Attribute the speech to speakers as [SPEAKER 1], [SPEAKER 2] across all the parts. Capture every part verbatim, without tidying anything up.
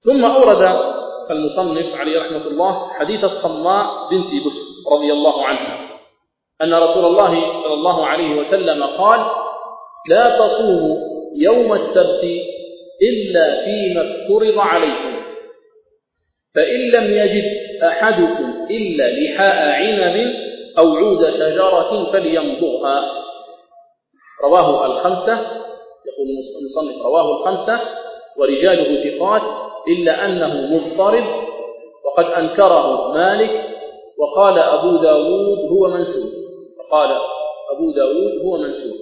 [SPEAKER 1] ثم أورد المصنف عليه رحمة الله حديث الصماء بنت بسر رضي الله عنها أن رسول الله صلى الله عليه وسلم قال: لا تصوموا يوم السبت إلا فيما افترض عليكم، فإن لم يجد أحدكم إلا لحاء عنب أو عود شجرة فليمضغها. رواه الخمسة، يقول المصنف رواه الخمسة ورجاله ثقات إلا أنه مضطرب، وقد أنكره مالك وقال أبو داود هو منسوخ، وقال أبو داود هو منسوخ.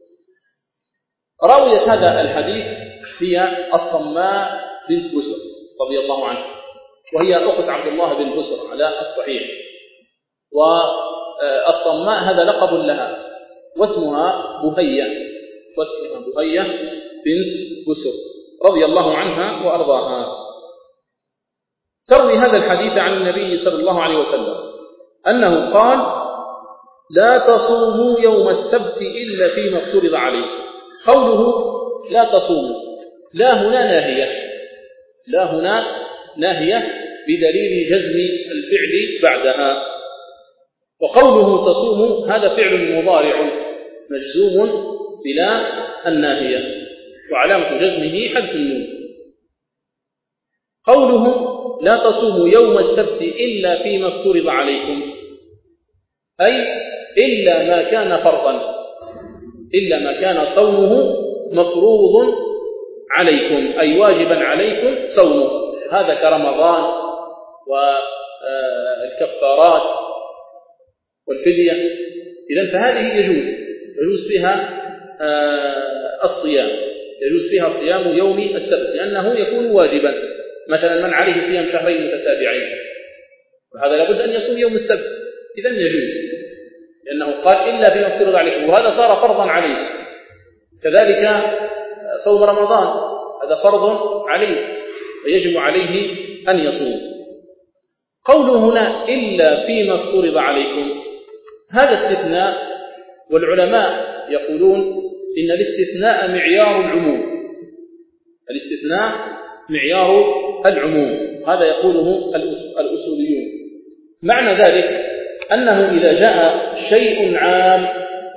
[SPEAKER 1] راوية هذا الحديث هي الصماء بنت بسر رضي الله عنها، وهي أخت عبد الله بن بسر على الصحيح، والصماء هذا لقب لها، واسمها بهية، واسمها بهية بنت بسر رضي الله عنها وأرضاها. تروي هذا الحديث عن النبي صلى الله عليه وسلم أنه قال: لا تصوموا يوم السبت إلا فيما افترض عليكم. قوله لا تصوموا، لا هنا ناهية، لا هنا ناهية بدليل جزم الفعل بعدها، وقوله تصوموا هذا فعل مضارع مجزوم بلا الناهية، وعلامة جزمه حذف النون. قوله لا تصوموا يوم السبت إلا فيما افترض عليكم، أي إلا ما كان فرضا، إلا ما كان صومه مفروض عليكم، أي واجبا عليكم صومه، هذا كرمضان والكفارات والفدية. إذن فهذه يجوز يجوز فيها الصيام، يجوز فيها صيام يوم السبت لأنه يكون واجبا، مثلا من عليه صيام شهرين متتابعين وهذا لابد أن يصوم يوم السبت، إذن يجوز، لأنه قال إلا فيما افترض عليكم، وهذا صار فرضا عليه. كذلك صوم رمضان هذا فرض عليه ويجب عليه أن يصوم. قوله هنا إلا فيما افترض عليكم، هذا استثناء، والعلماء يقولون إن الاستثناء معيار العموم، الاستثناء معيار العموم، هذا يقوله الأصوليون. معنى ذلك أنه إذا جاء شيء عام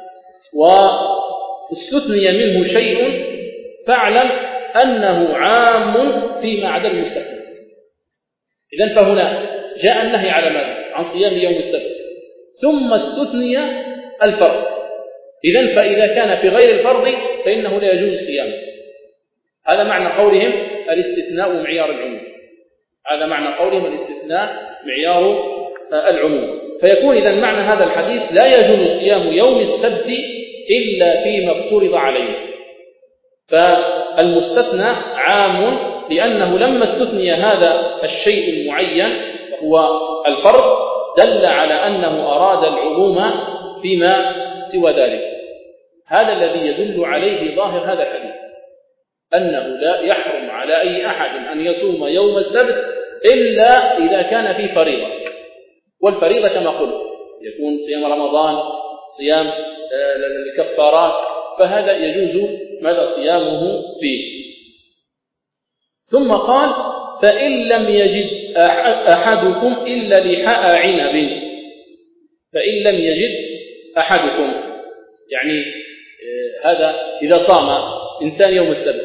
[SPEAKER 1] واستثني منه شيء فاعلم أنه عام فيما عدا المستثنى. إذن فهنا جاء النهي على ماذا؟ عن صيام يوم السبت، ثم استثني الفرض، إذن فإذا كان في غير الفرض فإنه لا يجوز صيامه. هذا معنى قولهم الاستثناء معيار العموم، هذا معنى قولهم الاستثناء معيار العموم. فيكون إذن معنى هذا الحديث لا يجوز صيام يوم السبت إلا فيما افترض عليه، فالمستثنى عام لأنه لما استثني هذا الشيء المعين وهو الفرض دل على أنه أراد العموم فيما سوى ذلك. هذا الذي يدل عليه ظاهر هذا الحديث، أنه لا يحرم على أي أحد أن يصوم يوم السبت إلا إذا كان في فريضة، والفريضة كما قلت يكون صيام رمضان، صيام الكفارات، فهذا يجوز ماذا صيامه فيه. ثم قال: فإن لم يجد أحدكم إلا لحاء عنب، فإن لم يجد أحدكم يعني هذا إذا صام إنسان يوم السبت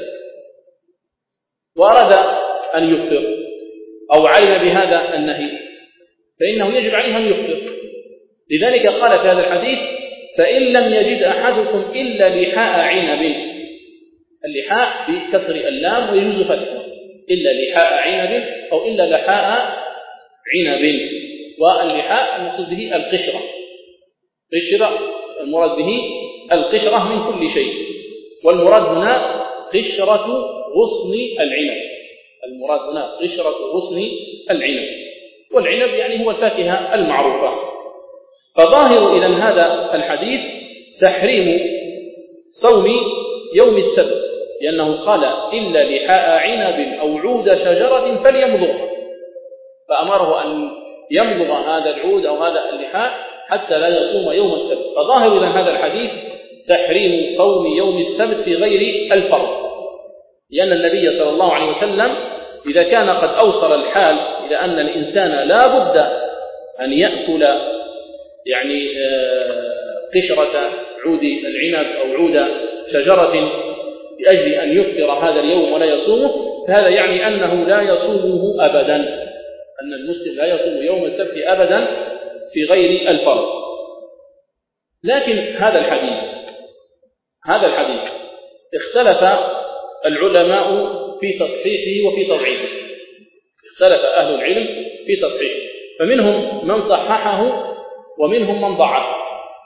[SPEAKER 1] وأراد أن يفطر أو علم بهذا النهي فإنه يجب عليه أن يفطر، لذلك قال في هذا الحديث: فإن لم يجد أحدكم إلا لحاء عنب، اللحاء بكسر اللام ويجوز فتحه، إلا لحاء عنب أو إلا لحاء عنب، واللحاء المقصود به القشرة، قشرة المراد به القشرة من كل شيء، والمراد هنا قشرة غصن العنب، المراد هنا قشرة غصن العنب، والعنب يعني هو الفاكهة المعروفة. فظاهر إذن هذا الحديث تحريم صوم يوم السبت، لأنه قال: إلا لحاء عنب أو عود شجرة فليمضغها، فأمره أن يمضغ هذا العود أو هذا اللحاء حتى لا يصوم يوم السبت. فظاهر إذن هذا الحديث تحريم صوم يوم السبت في غير الفرض، لأن النبي صلى الله عليه وسلم إذا كان قد أوصل الحال إلى أن الإنسان لا بد أن يأكل يعني قشرة عود العنب أو عود شجرة لأجل أن يفطر هذا اليوم ولا يصومه، فهذا يعني أنه لا يصومه أبدا، أن المسلم لا يصوم يوم السبت أبدا في غير الفرض. لكن هذا الحديث هذا الحديث اختلف العلماء في تصحيحه وفي تضعيفه، اختلف أهل العلم في تصحيحه، فمنهم من صححه ومنهم من ضعفه.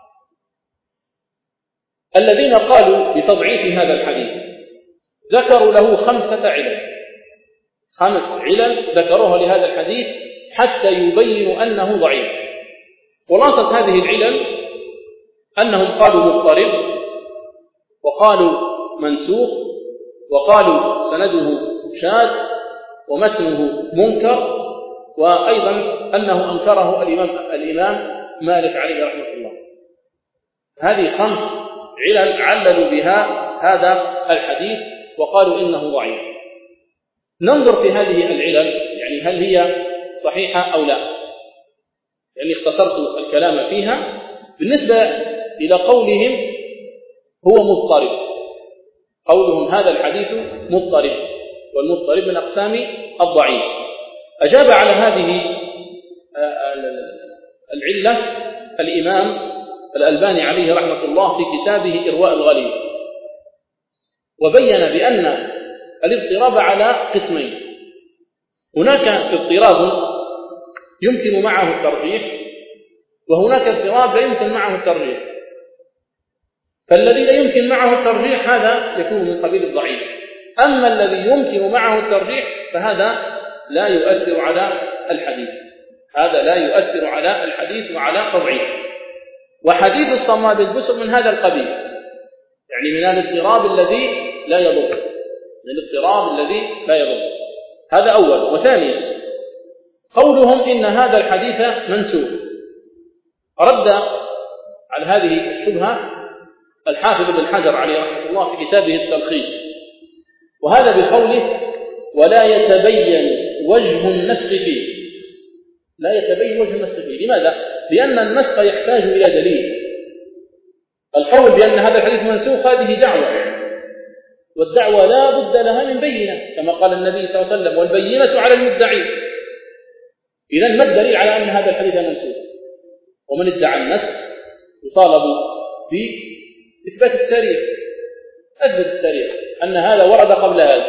[SPEAKER 1] الذين قالوا بتضعيف هذا الحديث ذكروا له خمسة علل، خمس علل ذكروها لهذا الحديث حتى يبينوا أنه ضعيف. خلاصة هذه العلل أنهم قالوا مضطرب، وقالوا منسوخ، وقالوا سنده شاذ، ومتنه منكر، وأيضا أنه أنكره الإمام, الإمام مالك عليه رحمة الله. هذه خمس علل عللوا بها هذا الحديث وقالوا إنه ضعيف. ننظر في هذه العلل، يعني هل هي صحيحة أو لا، يعني اختصرت الكلام فيها. بالنسبة إلى قولهم هو مضطرب، قولهم هذا الحديث مضطرب، والمضطرب من أقسام الضعيف. أجاب على هذه العلة الإمام الألباني عليه رحمة الله في كتابه إرواء الغليل، وبين بأن الاضطراب على قسمين: هناك اضطراب يمكن معه الترجيح، وهناك اضطراب لا يمكن معه الترجيح. فالذي لا يمكن معه الترجيح هذا يكون من قبيل الضعيف، أما الذي يمكن معه الترجيح فهذا لا يؤثر على الحديث، هذا لا يؤثر على الحديث وعلى تضعيفه. وحديث الصماء بالبسر من هذا القبيل، يعني من الاضطراب الذي لا يضر، من الاضطراب الذي لا يضر. هذا أول. وثانيا قولهم إن هذا الحديث منسوخ، رد على هذه الشبهة الحافظ ابن حجر عليه رحمة الله في كتابه التلخيص، وهذا بقوله: ولا يتبين وجه النسخ فيه. لا يتبين وجه النسخ فيه. لماذا؟ لأن النسخ يحتاج إلى دليل. القول بأن هذا الحديث منسوخ هذه دعوة، والدعوة لا بد لها من بينة، كما قال النبي صلى الله عليه وسلم: والبينة على المدعي. إذن ما الدليل على أن هذا الحديث منسوخ؟ ومن ادعى النسخ يطالب بإثبات التاريخ، أثبت التاريخ أن هذا ورد قبل هذا،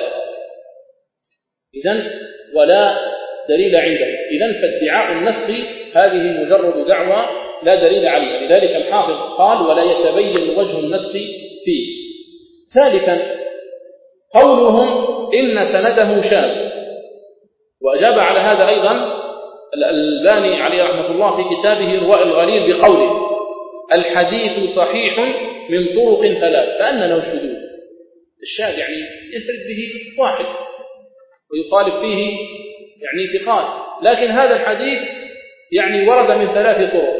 [SPEAKER 1] إذن ولا دليل عنده. إذن فادعاء النسخ هذه مجرد دعوة لا دليل عليها، لذلك الحافظ قال: ولا يتبين وجه النسخ فيه. ثالثا قولهم إن سنده شاذ، وأجاب على هذا أيضا الألباني عليه رحمة الله في كتابه إرواء الغليل بقوله: الحديث صحيح من طرق ثلاث، فأن له شذوذ. الشاذ يعني ينفرد به واحد ويخالف فيه يعني ثقات، لكن هذا الحديث يعني ورد من ثلاث طرق،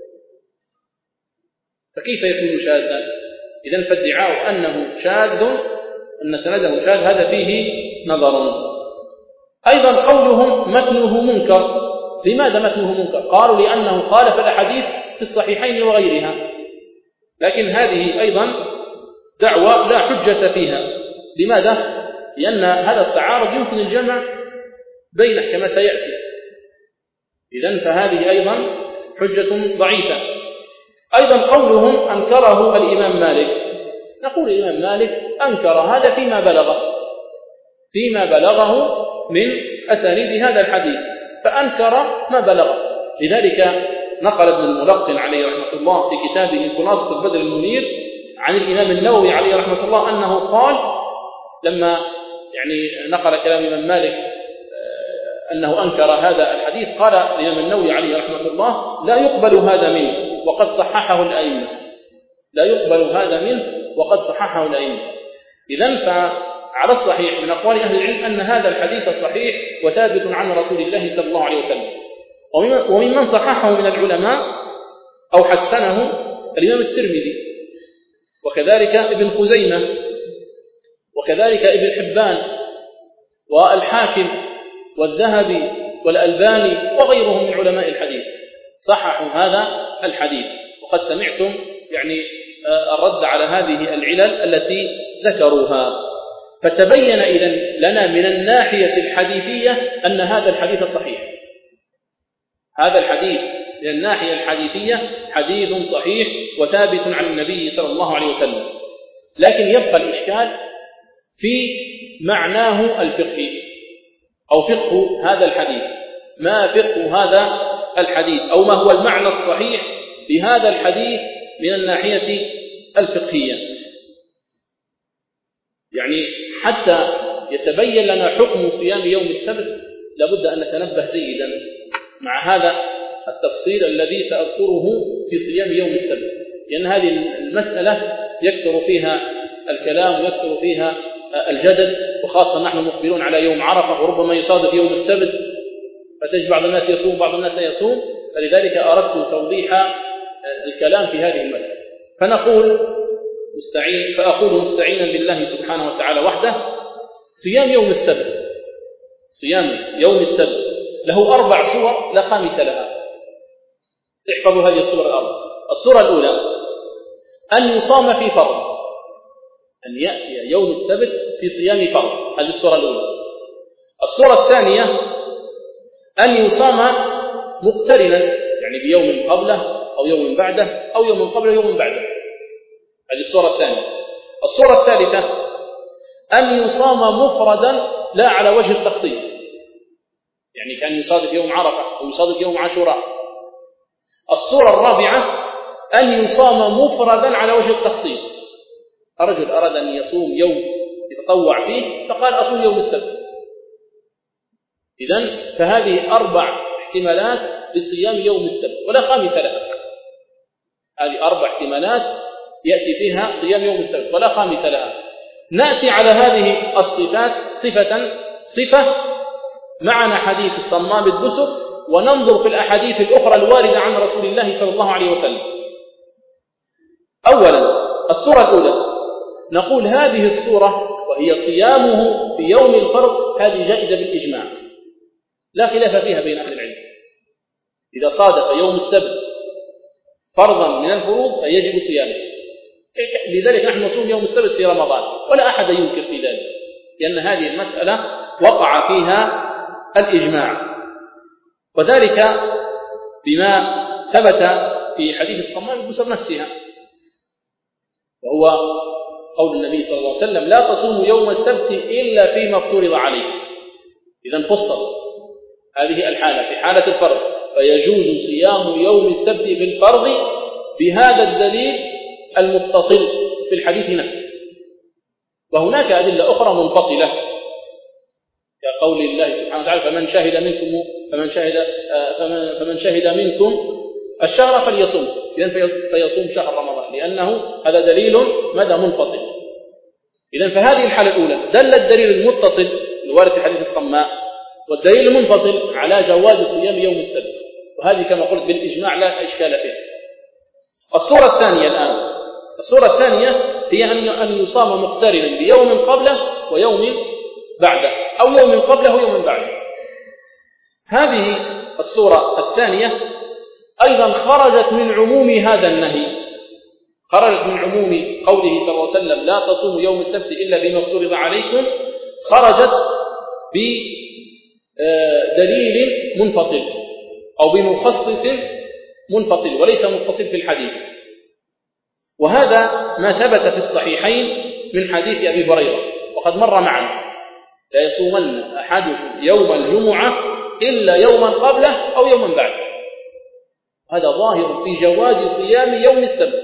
[SPEAKER 1] فكيف يكون شاذا؟ إذن فادعاء أنه شاذ، أن سنده شاذ، هذا فيه نظر. أيضا قولهم متنه منكر. لماذا متنه منكر؟ قالوا لأنه خالف الأحاديث في الصحيحين وغيرها، لكن هذه أيضا دعوة لا حجة فيها. لماذا؟ لأن هذا التعارض يمكن الجمع بينه كما سيأتي، إذن فهذه أيضا حجة ضعيفة. أيضا قولهم أنكره الإمام مالك. نقول الإمام مالك أنكر هذا فيما بلغه فيما بلغه من أسانيد هذا الحديث، فأنكر ما بلغه. لذلك نقل ابن الملقن عليه رحمة الله في كتابه خلاصة البدر المنير عن الإمام النووي عليه رحمة الله أنه قال، لما يعني نقل كلام الإمام مالك أنه أنكر هذا الحديث، قال الإمام النووي عليه رحمة الله: لا يقبل هذا منه وقد صححه الأئمة. لا يقبل هذا منه وقد صححه الأئمة. إذن فعلى الصحيح من أقوال أهل العلم أن هذا الحديث صحيح وثابت عن رسول الله صلى الله عليه وسلم. وممن صححه من العلماء أو حسنه الإمام الترمذي، وكذلك ابن خزيمة، وكذلك ابن حبان، والحاكم والذهبي والألباني وغيرهم من علماء الحديث صححوا هذا الحديث. وقد سمعتم يعني الرد على هذه العلل التي ذكروها. فتبين إذن لنا من الناحية الحديثية أن هذا الحديث صحيح. هذا الحديث من الناحية الحديثية حديث صحيح وثابت عن النبي صلى الله عليه وسلم، لكن يبقى الإشكال في معناه الفقهي أو فقه هذا الحديث. ما فقه هذا الحديث أو ما هو المعنى الصحيح لهذا الحديث من الناحية الفقهية؟ يعني حتى يتبين لنا حكم صيام يوم السبت لابد أن نتنبه جيدا مع هذا التفصيل الذي سأذكره في صيام يوم السبت، لأن هذه المسألة يكثر فيها الكلام ويكثر فيها الجدل، وخاصة نحن مقبلون على يوم عرفة وربما يصادف يوم السبت فتجد بعض الناس يصوم بعض الناس لا يصوم، فلذلك أردت توضيح الكلام في هذه المسألة. فنقول مستعين فأقول مستعينا بالله سبحانه وتعالى وحده: صيام يوم السبت صيام يوم السبت له أربع صور لا خامس لها. احفظوا هذه الصور الأربع. الصورة الأولى أن يصام في فرض، أن يأتي يوم السبت في صيام فرض، هذه الصورة الأولى. الصورة الثانية أن يصام مقترنا، يعني بيوم قبله أو يوم بعده أو يوم قبله يوم بعده، هذه الصورة الثانية. الصورة الثالثة أن يصام مفردا لا على وجه التخصيص، يعني كان يصادف يوم عرفة أو يصادف يوم عاشوراء. الصورة الرابعة أن يصام مفردا على وجه التخصيص، الرجل أراد أن يصوم يوم يتطوع فيه فقال أصوم يوم السبت. إذن فهذه أربع احتمالات لصيام يوم السبت ولا خامس لها. هذه أربع احتمالات يأتي فيها صيام يوم السبت ولا خامس لها. نأتي على هذه الصفات صفة صفة معنا حديث الصمام البسر، وننظر في الأحاديث الأخرى الواردة عن رسول الله صلى الله عليه وسلم. أولا الصورة الأولى نقول هذه الصورة وهي صيامه في يوم الفرض هذه جائزة بالإجماع لا خلاف فيها بين أهل العلم. إذا صادف يوم السبت فرضا من الفروض فيجب صيامه، لذلك نحن نصوم يوم السبت في رمضان ولا أحد ينكر في ذلك، لأن هذه المسألة وقع فيها الإجماع، وذلك بما ثبت في حديث الصمام البسر نفسها، وهو قول النبي صلى الله عليه وسلم: لا تصوموا يوم السبت إلا فيما افترض عليكم. إذن فصل هذه الحالة في حالة الفرض، فيجوز صيام يوم السبت في الفرض بهذا الدليل المتصل في الحديث نفسه. وهناك أدلة أخرى منفصلة كقول الله سبحانه وتعالى: فمن شهد منكم فمن شهد فمن, فمن شهد منكم الشهر فليصوم، إذن فيصوم شهر رمضان، لأنه هذا دليل مدى منفصل. إذن فهذه الحالة الأولى دل الدليل المتصل الوارد في حديث الصماء والدليل المنفصل على جواز صيام يوم السبت، وهذه كما قلت بالإجماع لا إشكال فيها. الصورة الثانية الآن الصورة الثانية هي أن يصام مقترنا بيوم قبله ويوم بعده أو يوم قبله ويوم بعده. هذه الصورة الثانية أيضا خرجت من عموم هذا النهي، خرجت من عموم قوله صلى الله عليه وسلم: لا تصوموا يوم السبت إلا بما افترض عليكم، خرجت بدليل منفصل أو بمخصص منفصل وليس متصل في الحديث. وهذا ما ثبت في الصحيحين من حديث أبي هريرة وقد مر معنا: لا يصومن أحدكم يوم الجمعة إلا يوما قبله أو يوما بعده. هذا ظاهر في جواز صيام يوم السبت،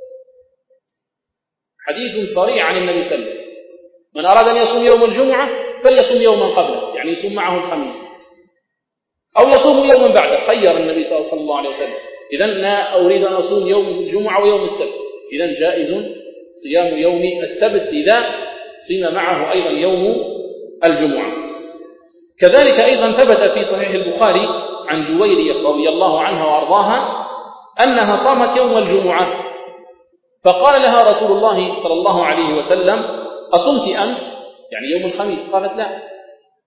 [SPEAKER 1] حديث صريح عن النبي صلى الله عليه وسلم: من أراد أن يصوم يوم الجمعة فليصوم يوما قبله، يعني يصوم معه الخميس، أو يصوم يوما بعده، خير النبي صلى الله عليه وسلم. إذن لا أريد أن أصوم يوم الجمعة ويوم السبت، إذن جائز صيام يوم السبت إذا صيم معه أيضا يوم الجمعة. كذلك أيضا ثبت في صحيح البخاري عن جويرية رضي الله عنها وأرضاها أنها صامت يوم الجمعة، فقال لها رسول الله صلى الله عليه وسلم: أصمت أمس؟ يعني يوم الخميس؟ قالت: لا.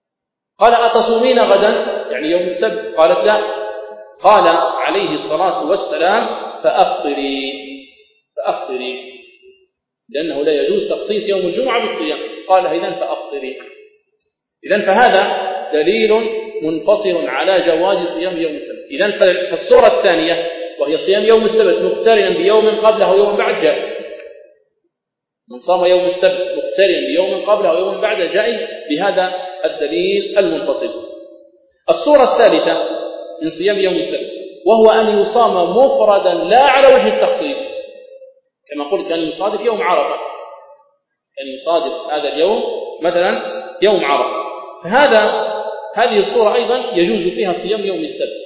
[SPEAKER 1] قال أتصومين غدا يعني يوم السبت؟ قالت لا. قال عليه الصلاة والسلام فأفطري فأفطري لأنه لا يجوز تخصيص يوم الجمعة بالصيام. قال إذن فأفطري. إذن فهذا دليل منفصل على جواز صيام يوم السبت. إذن فالصورة الثانية وهي صيام يوم السبت مقترنا بيوم قبله ويوم بعد جائز. من صام يوم السبت مقترنا بيوم قبله ويوم بعد جائز بهذا الدليل المنفصل. الصورة الثالثة من صيام يوم السبت وهو أن يصام مفردا لا على وجه التخصيص، كما قلت كان يصادف يوم عرفة، كان يصادف هذا اليوم مثلا يوم عرفة، فهذا هذه الصورة أيضا يجوز فيها صيام يوم السبت.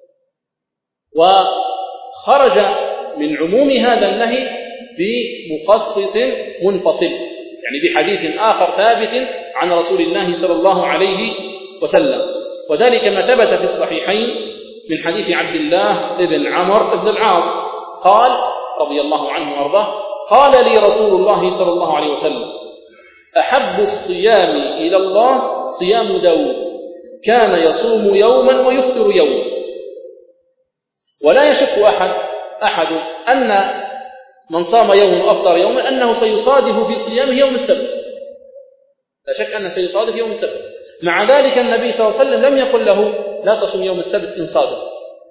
[SPEAKER 1] وخرج من عموم هذا النهي بمخصص منفصل، يعني بحديث آخر ثابت عن رسول الله صلى الله عليه وسلم، وذلك ما ثبت في الصحيحين من حديث عبد الله بن عمرو بن العاص قال رضي الله عنه وارضاه: قال لي رسول الله صلى الله عليه وسلم: أحب الصيام إلى الله صيام داود، كان يصوم يوما ويفطر يوما. ولا يشك أحد أحد أن من صام يوما وأفطر يوما أنه سيصادف في صيامه يوم السبت، لا شك أنه سيصادف يوم السبت. مع ذلك النبي صلى الله عليه وسلم لم يقل له لا تصوم يوم السبت إن صادف،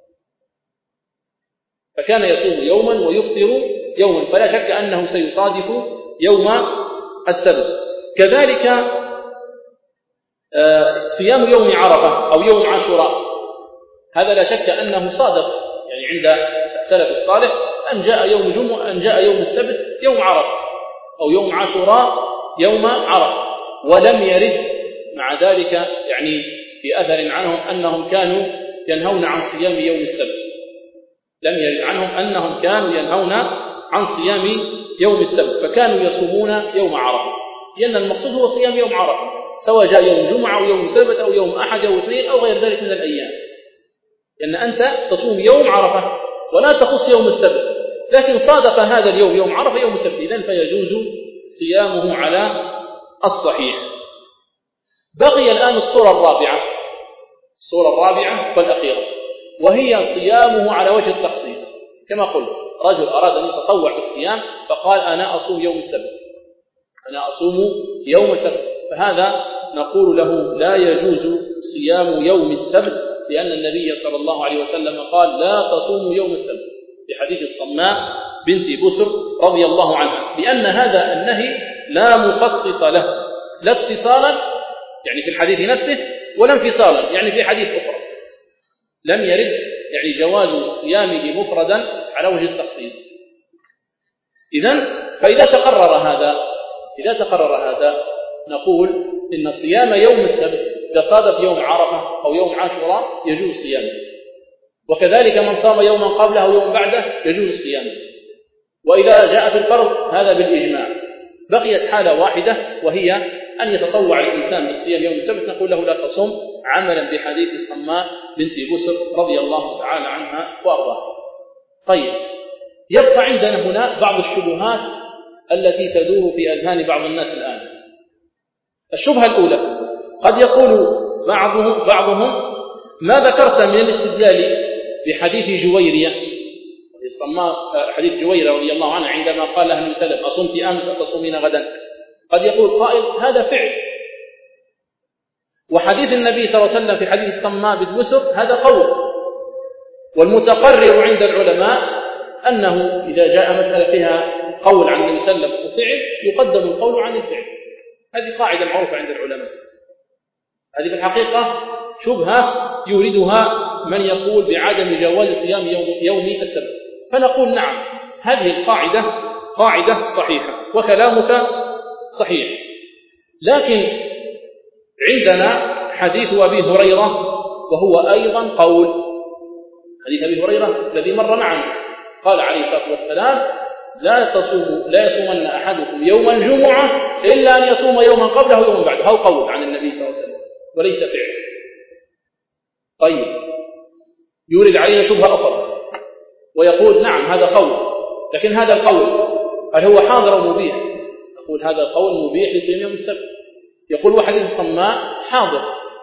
[SPEAKER 1] فكان يصوم يوما ويفطر يوما، فلا شك أنه سيصادف يوم السبت. كذلك صيام يوم عرفة أو يوم عاشوراء، هذا لا شك أنه صادف، يعني عند السلف الصالح أن جاء يوم جمعة أن جاء يوم السبت يوم عرفة أو يوم عاشوراء يوم عرفة، ولم يرد مع ذلك يعني في أثر عنهم أنهم كانوا ينهون عن صيام يوم السبت، لم يرد عنهم أنهم كانوا ينهون عن صيام يوم السبت، فكانوا يصومون يوم عرفة، لأن المقصود هو صيام يوم عرفة، سواء جاء يوم جمعة أو يوم سبت أو يوم أحد أو اثنين أو غير ذلك من الأيام، لأن أنت تصوم يوم عرفة ولا تخص يوم السبت، لكن صادف هذا اليوم يوم عرفة يوم السبت، إذن فيجوز صيامه على الصحيح. بقي الآن الصورة الرابعة، الصورة الرابعة والأخيرة، وهي صيامه على وجه التخصيص. كما قلت رجل أراد أن يتطوع بالصيام فقال أنا أصوم يوم السبت، أنا أصوم يوم السبت، فهذا نقول له لا يجوز صيام يوم السبت، لأن النبي صلى الله عليه وسلم قال لا تصوموا يوم السبت، في حديث الصماء بنت بسر رضي الله عنها، لأن هذا النهي لا مخصص له، لا اتصالا يعني في الحديث نفسه ولا انفصالا يعني في حديث أخرى، لم يرد يعني جواز صيامه مفردا على وجه التخصيص. إذن فإذا تقرر هذا إذا تقرر هذا نقول إن صيام يوم السبت إذا صادف يوم عرفة أو يوم عاشوراء يجوز صيامه، وكذلك من صام يوما قبله أو يوم بعده يجوز صيامه. وإذا جاء في الفرض هذا بالإجماع. بقيت حالة واحدة وهي أن يتطوع الإنسان بالصيام يوم السبت، نقول له لا تصم، عملا بحديث الصماء بنت بسر رضي الله تعالى عنها وأرضاها. طيب، يبقى عندنا هنا بعض الشبهات التي تدور في أذهان بعض الناس الآن. الشبهة الأولى، قد يقول بعضهم, بعضهم ما ذكرت من الاستدلال بحديث جويرية الصماء، حديث جويرة رضي الله عنها عندما قال لها النبي صلى الله عليه وسلم أصمت أمس أتصومين غدا، قد يقول قائل هذا فعل، وحديث النبي صلى الله عليه وسلم في حديث الصماء بنت بسر هذا قول، والمتقرر عند العلماء أنه إذا جاء مسألة فيها قول عن النبي صلى الله عليه وسلم وفعل يقدم القول عن الفعل، هذه قاعدة معروفة عند العلماء. هذه في الحقيقة شبهة يوردها من يقول بعدم جواز صيام يوم, يوم السبت، فنقول نعم هذه القاعدة قاعدة صحيحة وكلامك صحيح، لكن عندنا حديث أبي هريرة وهو أيضا قول، حديث أبي هريرة الذي مر معنا، قال عليه الصلاة والسلام لا تصوم لا يصومن أحدكم يوم الجمعة إلا أن يصوم يوما قبله ويوما بعده، هو قول عن النبي صلى الله عليه وسلم وليس فعل. طيب، يورد علينا شبهة أخرى ويقول نعم هذا قول، لكن هذا القول هل هو حاضر أو مبيح؟ نقول هذا القول مبيح لصيام يوم السبت. يقول وحديث الصماء حاضر،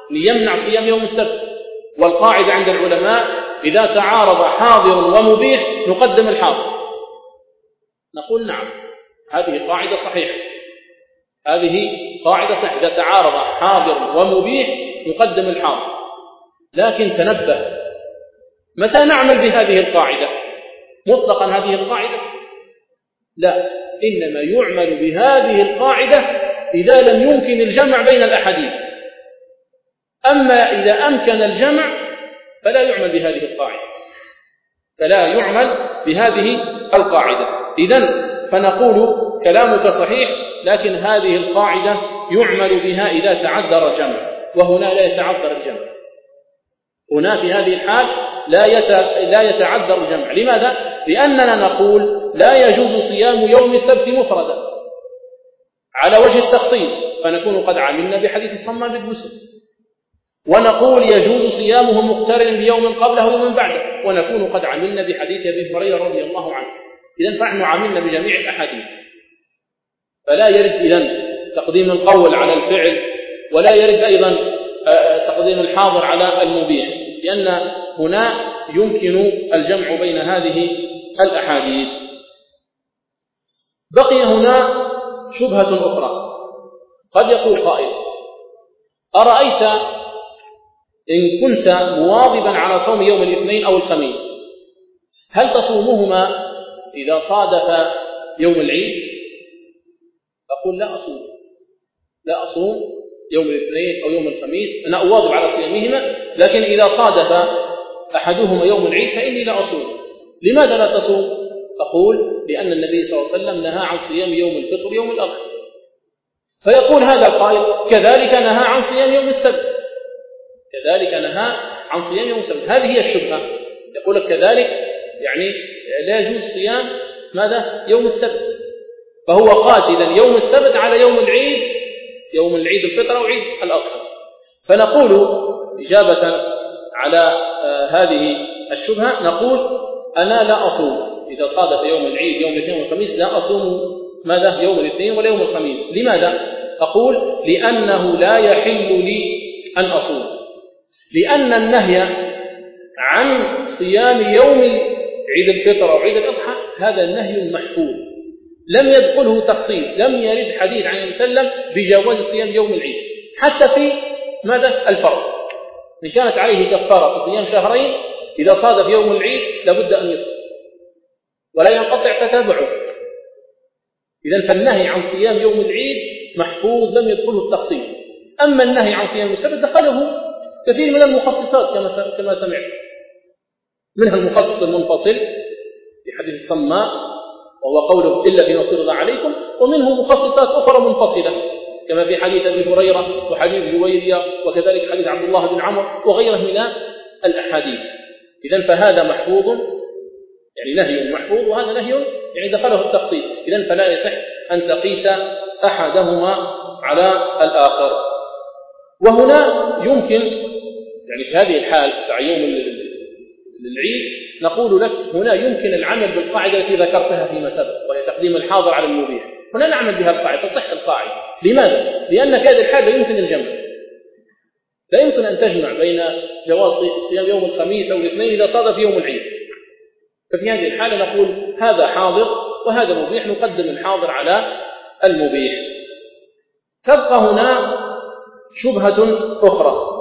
[SPEAKER 1] ليمنع صيام يوم السبت. والقاعدة عند العلماء إذا تعارض حاضر ومبيح نقدم الحاضر. نقول نعم، هذه قاعدة صحيحة، هذه قاعدة صحيحة، إذا تعارض حاضر ومبيح نقدم الحاضر. لكن تنبه، متى نعمل بهذه القاعدة؟ مطلقا هذه القاعدة؟ لا، إنما يعمل بهذه القاعدة إذا لم يمكن الجمع بين الأحاديث. أما إذا أمكن الجمع فلا يعمل بهذه القاعدة، فلا يعمل بهذه القاعدة. إذن فنقول كلامك صحيح، لكن هذه القاعدة يعمل بها إذا تعذر الجمع، وهنا لا يتعذر الجمع. هنا في هذه الحال لا يتعذر الجمع. لماذا؟ لأننا نقول لا يجوز صيام يوم السبت مفردا على وجه التخصيص، فنكون قد عملنا بحديث الصماء بن مسلم. ونقول يجوز صيامه مقترن بيوم قبله ويوم بعده، ونكون قد عملنا بحديث أبي هريرة رضي الله عنه. إذن فنحن عملنا بجميع الأحاديث، فلا يرد إذن تقديم القول على الفعل، ولا يرد أيضا تقديم الحاضر على المبيح، لأن هنا يمكن الجمع بين هذه الأحاديث. بقي هنا شبهة أخرى. قد يقول قائل: أرأيت إن كنت مواظبا على صوم يوم الاثنين أو الخميس، هل تصومهما إذا صادف يوم العيد؟ أقول لا أصوم، لا أصوم يوم الاثنين أو يوم الخميس، أنا أواظب على صيامهما، لكن إذا صادف أحدهما يوم العيد فإني لا أصوم. لماذا لا تصوم؟ أقول لأن النبي صلى الله عليه وسلم نهى عن صيام يوم الفطر يوم الأضحى. فيقول هذا القائل: كذلك نهى عن صيام يوم السبت، كذلك نهى عن صيام يوم السبت. هذه هي الشبهة. يقول لك كذلك يعني لا يجوز صيام ماذا؟ يوم السبت، فهو قاس إذن يوم السبت على يوم العيد، يوم العيد الفطر أو عيد الأضحى. فنقول إجابة على آه هذه الشبهة، نقول أنا لا أصوم إذا صادف يوم العيد يوم الاثنين والخميس، لا أصوم ماذا؟ يوم الاثنين ولا يوم الخميس. لماذا؟ أقول لأنه لا يحل لي أن أصوم، لأن النهي عن صيام يوم عيد الفطر أو عيد الأضحى هذا النهي محفوظ، لم يدخله تخصيص، لم يرد حديث عن النبي صلى الله عليه وسلم بجواز صيام يوم العيد. حتى في ماذا؟ الفرض، إن كانت عليه كفارة في صيام شهرين، إذا صادف يوم العيد لابد أن يفطر ولا ينقطع تتابعه. إذن فالنهي عن صيام يوم العيد محفوظ، لم يدخله التخصيص. أما النهي عن صيام السبت دخله كثير من المخصصات كما سمعت، منها المخصص المنفصل في حديث الصماء وهو قوله إلا فيما افترض عليكم، ومنه مخصصات أخرى منفصلة كما في حديث أبي هريرة وحديث جويرية وكذلك حديث عبد الله بن عمرو وغيره من الأحاديث. إذن فهذا محفوظ، يعني نهي محفوظ، وهذا نهي يعني دخله التخصيص. إذن فلا يصح أن تقيس أحدهما على الآخر. وهنا يمكن يعني في هذه الحال تاع يوم العيد نقول لك هنا يمكن العمل بالقاعدة التي ذكرتها فيما سبق، وهي تقديم الحاضر على المبيح. هنا نعمل بها القاعدة، تصح القاعدة. لماذا؟ لأن في هذه الحال لا يمكن الجمع، لا يمكن أن تجمع بين جواز صيام يوم الخميس أو الاثنين إذا صادف يوم العيد. ففي هذه الحالة نقول هذا حاضر وهذا مبيح، نقدم الحاضر على المبيح. تبقى هنا شبهة أخرى.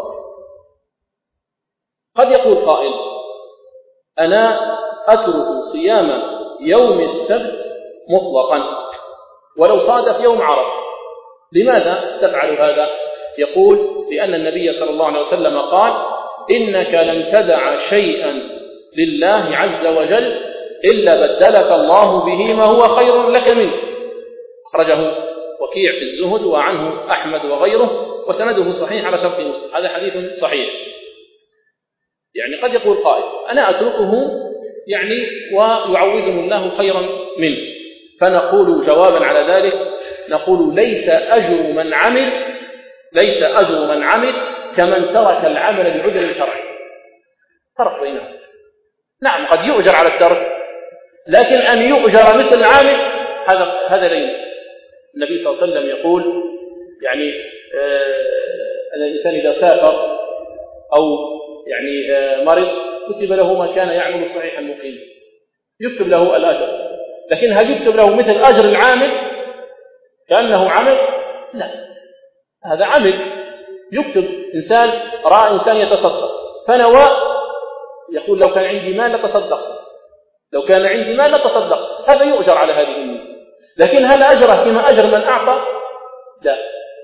[SPEAKER 1] قد يقول قائل: أنا أترك صيام يوم السبت مطلقا ولو صادف يوم عرفة، لماذا تفعل هذا؟ يقول: لأن النبي صلى الله عليه وسلم قال: إنك لن تدع شيئا لله عز وجل إلا بدلك الله به ما هو خير لك منه. أخرجه وكيع في الزهد وعنه أحمد وغيره، وسنده صحيح على شرط مسلم. هذا حديث صحيح. يعني قد يقول قائل: أنا أتركه يعني ويعوضني الله خيرا منه. فنقول جوابا على ذلك، نقول ليس أجر من عمل ليس أجر من عمل كمن ترك العمل بعذر شرعي. فرق بينهم. نعم قد يؤجر على الترك، لكن أن يؤجر مثل العامل هذا هذا لا يمكن. النبي صلى الله عليه وسلم يقول يعني آه الإنسان إذا سافر أو يعني مرض كتب له ما كان يعمل صحيحا مقيما، يكتب له الأجر. لكن هل يكتب له مثل أجر العامل كأنه عمل؟ لا، هذا عمل. يكتب إنسان رأى إنسان يتصدق فنوى، يقول لو كان عندي مال لتصدق، لو كان عندي مال لتصدق، هذا يؤجر على هذه النية. لكن هل أجره كما أجر من أعطى؟ لا،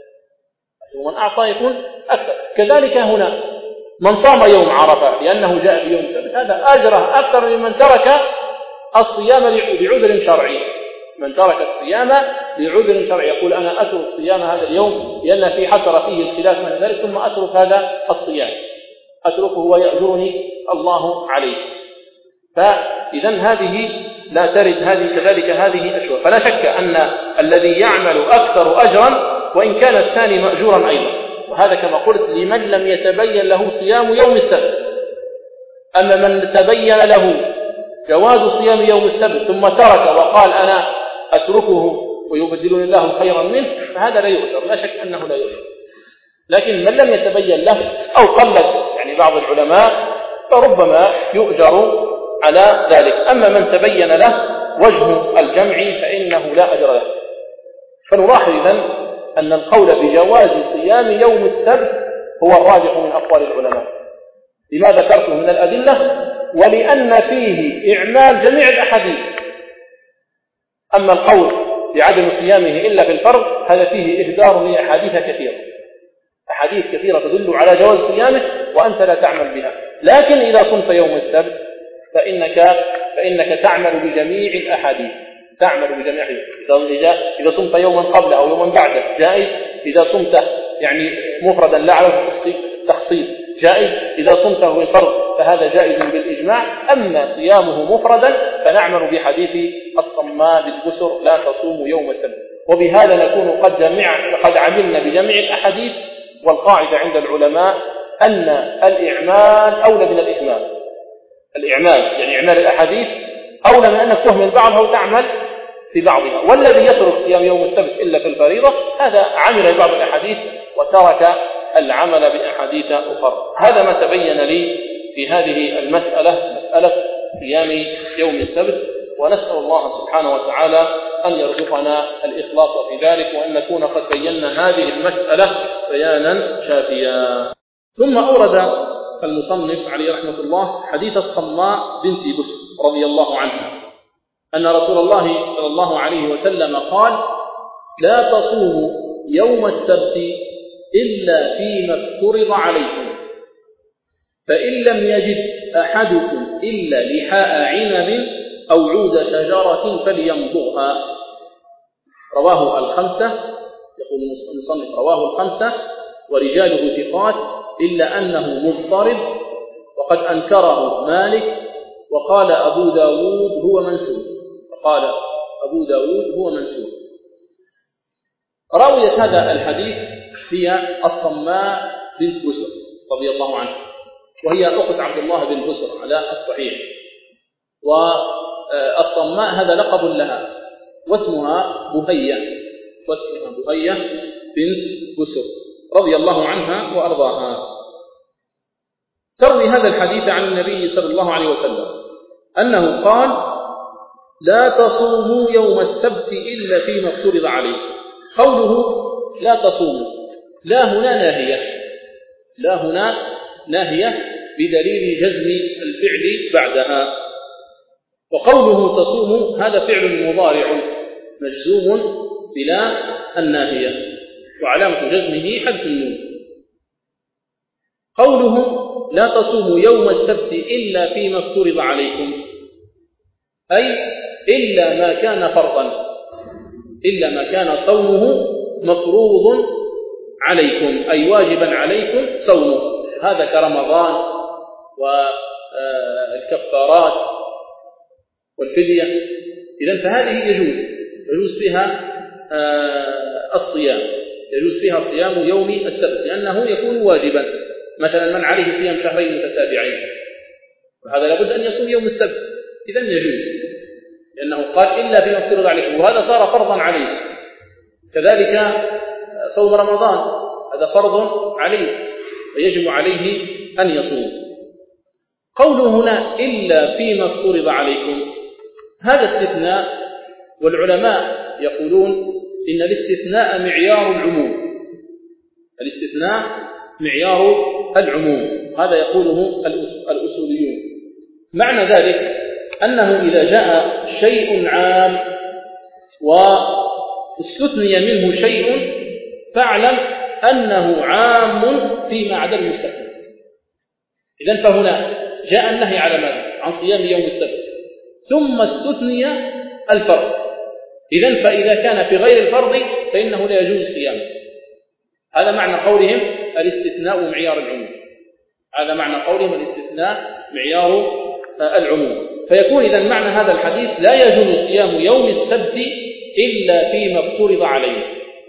[SPEAKER 1] من أعطى يكون أكثر. كذلك هنا من صام يوم عرفة لأنه جاء بيوم سبت، هذا أجره أكثر ممن ترك الصيام بعذر شرعي. من ترك الصيام بعذر شرعي يقول أنا أترك صيام هذا اليوم لأن في حصر فيه الخلاف من ذلك، ثم أترك هذا الصيام، أتركه ويأجرني الله عليه. فإذا هذه لا ترد هذه كذلك هذه أشهر. فلا شك أن الذي يعمل أكثر أجرا وإن كان الثاني مأجورا أيضا، وهذا كما قلت لمن لم يتبين له صيام يوم السبت. أما من تبين له جواز صيام يوم السبت ثم ترك وقال أنا أتركه ويبدلني الله خيرا منه، فهذا لا يؤجر، لا شك أنه لا يؤجر. لكن من لم يتبين له أو قلد يعني بعض العلماء فربما يؤجر على ذلك. أما من تبين له وجه الجمع فإنه لا أجر له. فنلاحظ إذن أن القول بجواز صيام يوم السبت هو الراجح من أقوال العلماء. لما ذكرته من الأدلة؟ ولأن فيه إعمال جميع الأحاديث. أما القول بعدم صيامه إلا في الفرض هذا فيه إهدار لأحاديث كثيرة، أحاديث كثيرة تدل على جواز صيامه وأنت لا تعمل بها. لكن إذا صمت يوم السبت فإنك, فإنك تعمل بجميع الأحاديث، تعمل بجميع إذا إذا صمت يوما قبله أو يوما بعده جائز، إذا صمت يعني مفردا لا على التخصيص جائز، إذا صمته بالفرض فهذا جائز بالإجماع. أما صيامه مفردا فنعمل بحديث الصماء بالبسر لا تصوم يوم السبت. وبهذا نكون قد, جمع قد عملنا بجميع الأحاديث. والقاعدة عند العلماء أن الإعمال أولى من الإهمال. الإعمال يعني إعمال الأحاديث أولى من أنك تهمل بعضها وتعمل في بعضها. والذي يترك صيام يوم السبت إلا في الفريضة هذا عمل ببعض الأحاديث وترك العمل بأحاديث أخرى. هذا ما تبين لي في هذه المسألة، مسألة صيام يوم السبت. ونسأل الله سبحانه وتعالى أن يرزقنا الإخلاص في ذلك وأن نكون قد بينا هذه المسألة بيانا شافيا. ثم أورد المصنف عليه رحمة الله حديث الصماء بنت بسر رضي الله عنها أن رسول الله صلى الله عليه وسلم قال: لا تصوموا يوم السبت إلا فيما افترض عليكم، فإن لم يجد أحدكم إلا لحاء عنب أو عود شجرة فليمضغها. رواه الخمسة، يقول المصنف رواه الخمسة ورجاله ثقات إلا أنه مضطرب، وقد أنكره مالك وقال أبو داود هو منسوب، وقال أبو داود هو منسوب. راوية هذا الحديث هي الصماء بنت بسر رضي الله عنها، وهي أخت عبد الله بن بسر على الصحيح. والصماء هذا لقب لها، واسمها بهية، واسمها بهية بنت بسر رضي الله عنها وأرضاها. تروي هذا الحديث عن النبي صلى الله عليه وسلم أنه قال: لا تصوموا يوم السبت إلا فيما افترض عليكم. قوله لا تصوموا، لا هنا ناهية، لا هنا ناهية بدليل جزم الفعل بعدها. وقوله تصوموا هذا فعل مضارع مجزوم بلا الناهية، وعلامة جزمه حذف النون. قوله لا تصوموا يوم السبت إلا فيما افترض عليكم، أي إلا ما كان فرضا، إلا ما كان صومه مفروض عليكم، أي واجبا عليكم صومه، هذا كرمضان والكفارات والفدية. إذن فهذه يجوز يجوز فيها الصيام، يجوز فيها صيام يوم السبت لأنه يكون واجبا. مثلا من عليه صيام شهرين متتابعين وهذا لابد أن يصوم يوم السبت، إذن يجوز، لأنه قال إلا فيما افترض عليكم، وهذا صار فرضا عليه. كذلك صوم رمضان، هذا هذا فرض عليه ويجب عليه أن يصوم. قوله هنا إلا فيما افترض عليكم، هذا استثناء، والعلماء يقولون إن الاستثناء معيار العموم، الاستثناء معيار العموم، هذا يقوله الأصوليون. معنى ذلك أنه إذا جاء شيء عام واستثني منه شيء فاعلم أنه عام فيما عدا المستثنى. إذن فهنا جاء النهي على ماذا؟ عن صيام يوم السبت، ثم استثني الفرض. إذن فإذا كان في غير الفرض فإنه لا يجوز الصيام. هذا معنى قولهم الاستثناء معيار العموم، هذا معنى قولهم الاستثناء معيار العموم. فيكون إذن معنى هذا الحديث لا يجوز صيام يوم السبت إلا فيما افترض عليه.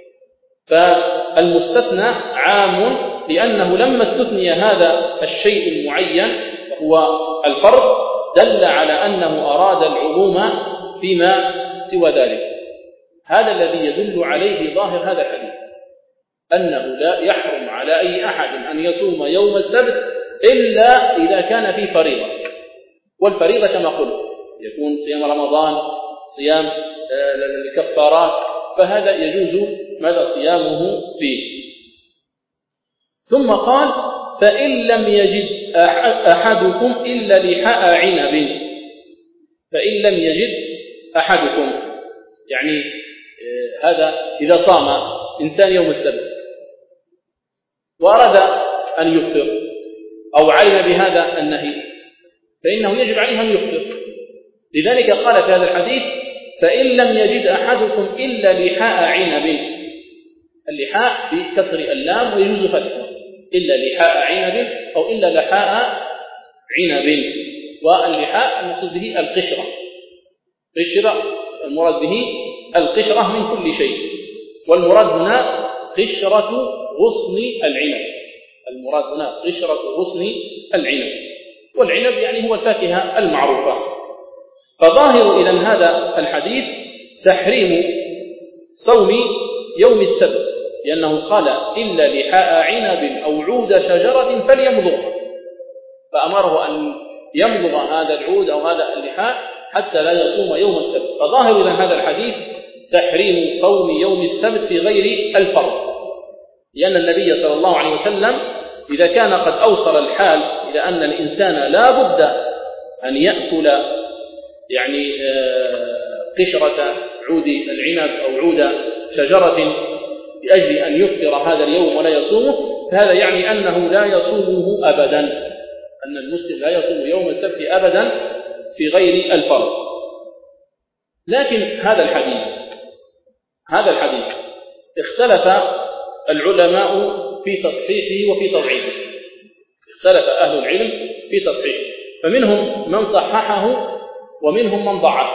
[SPEAKER 1] فالمستثنى عام لأنه لما استثني هذا الشيء المعين وهو الفرض دل على أنه أراد العموم فيما سوى ذلك. هذا الذي يدل عليه ظاهر هذا الحديث، أنه لا يحرم على أي أحد أن يصوم يوم السبت إلا إذا كان في فريضة، والفريضة كما قلت يكون صيام رمضان، صيام الكفارات، فهذا يجوز ماذا صيامه فيه. ثم قال فإن لم يجد أحدكم إلا لحاء عنب، فإن لم يجد أحدكم يعني هذا إذا صام إنسان يوم السبت وأراد أن يفطر أو علم بهذا النهي فإنه يجب عليه أن يفطر. لذلك قال في هذا الحديث فإن لم يجد أحدكم إلا لحاء عنب، اللحاء بكسر اللام ويجوز فتحه، إلا لحاء عنب أو إلا لحاء عنب. واللحاء المقصود به القشرة، قشرة المراد به القشرة من كل شيء، والمراد هنا قشرة غصن العنب، المراد هنا قشرة غصن العنب، والعنب يعني هو الفاكهة المعروفة. فظاهر إذن هذا الحديث تحريم صوم يوم السبت، لأنه قال إلا لحاء عنب أو عود شجرة فليمضغها، فأمره أن يمضغ هذا العود أو هذا اللحاء حتى لا يصوم يوم السبت. فظاهر إذن هذا الحديث تحريم صوم يوم السبت في غير الفرض، لأن النبي صلى الله عليه وسلم إذا كان قد أوصل الحال إلى أن الإنسان لا بد أن يأكل يعني قشرة عود العنب أو عود شجرة لأجل أن يفطر هذا اليوم ولا يصومه، فهذا يعني أنه لا يصومه أبدا، أن المسلم لا يصوم يوم السبت أبدا في غير الفرض. لكن هذا الحديث هذا الحديث اختلف العلماء في تصحيحه وفي تضعيفه، اختلف أهل العلم في تصحيحه، فمنهم من صححه ومنهم من ضعفه.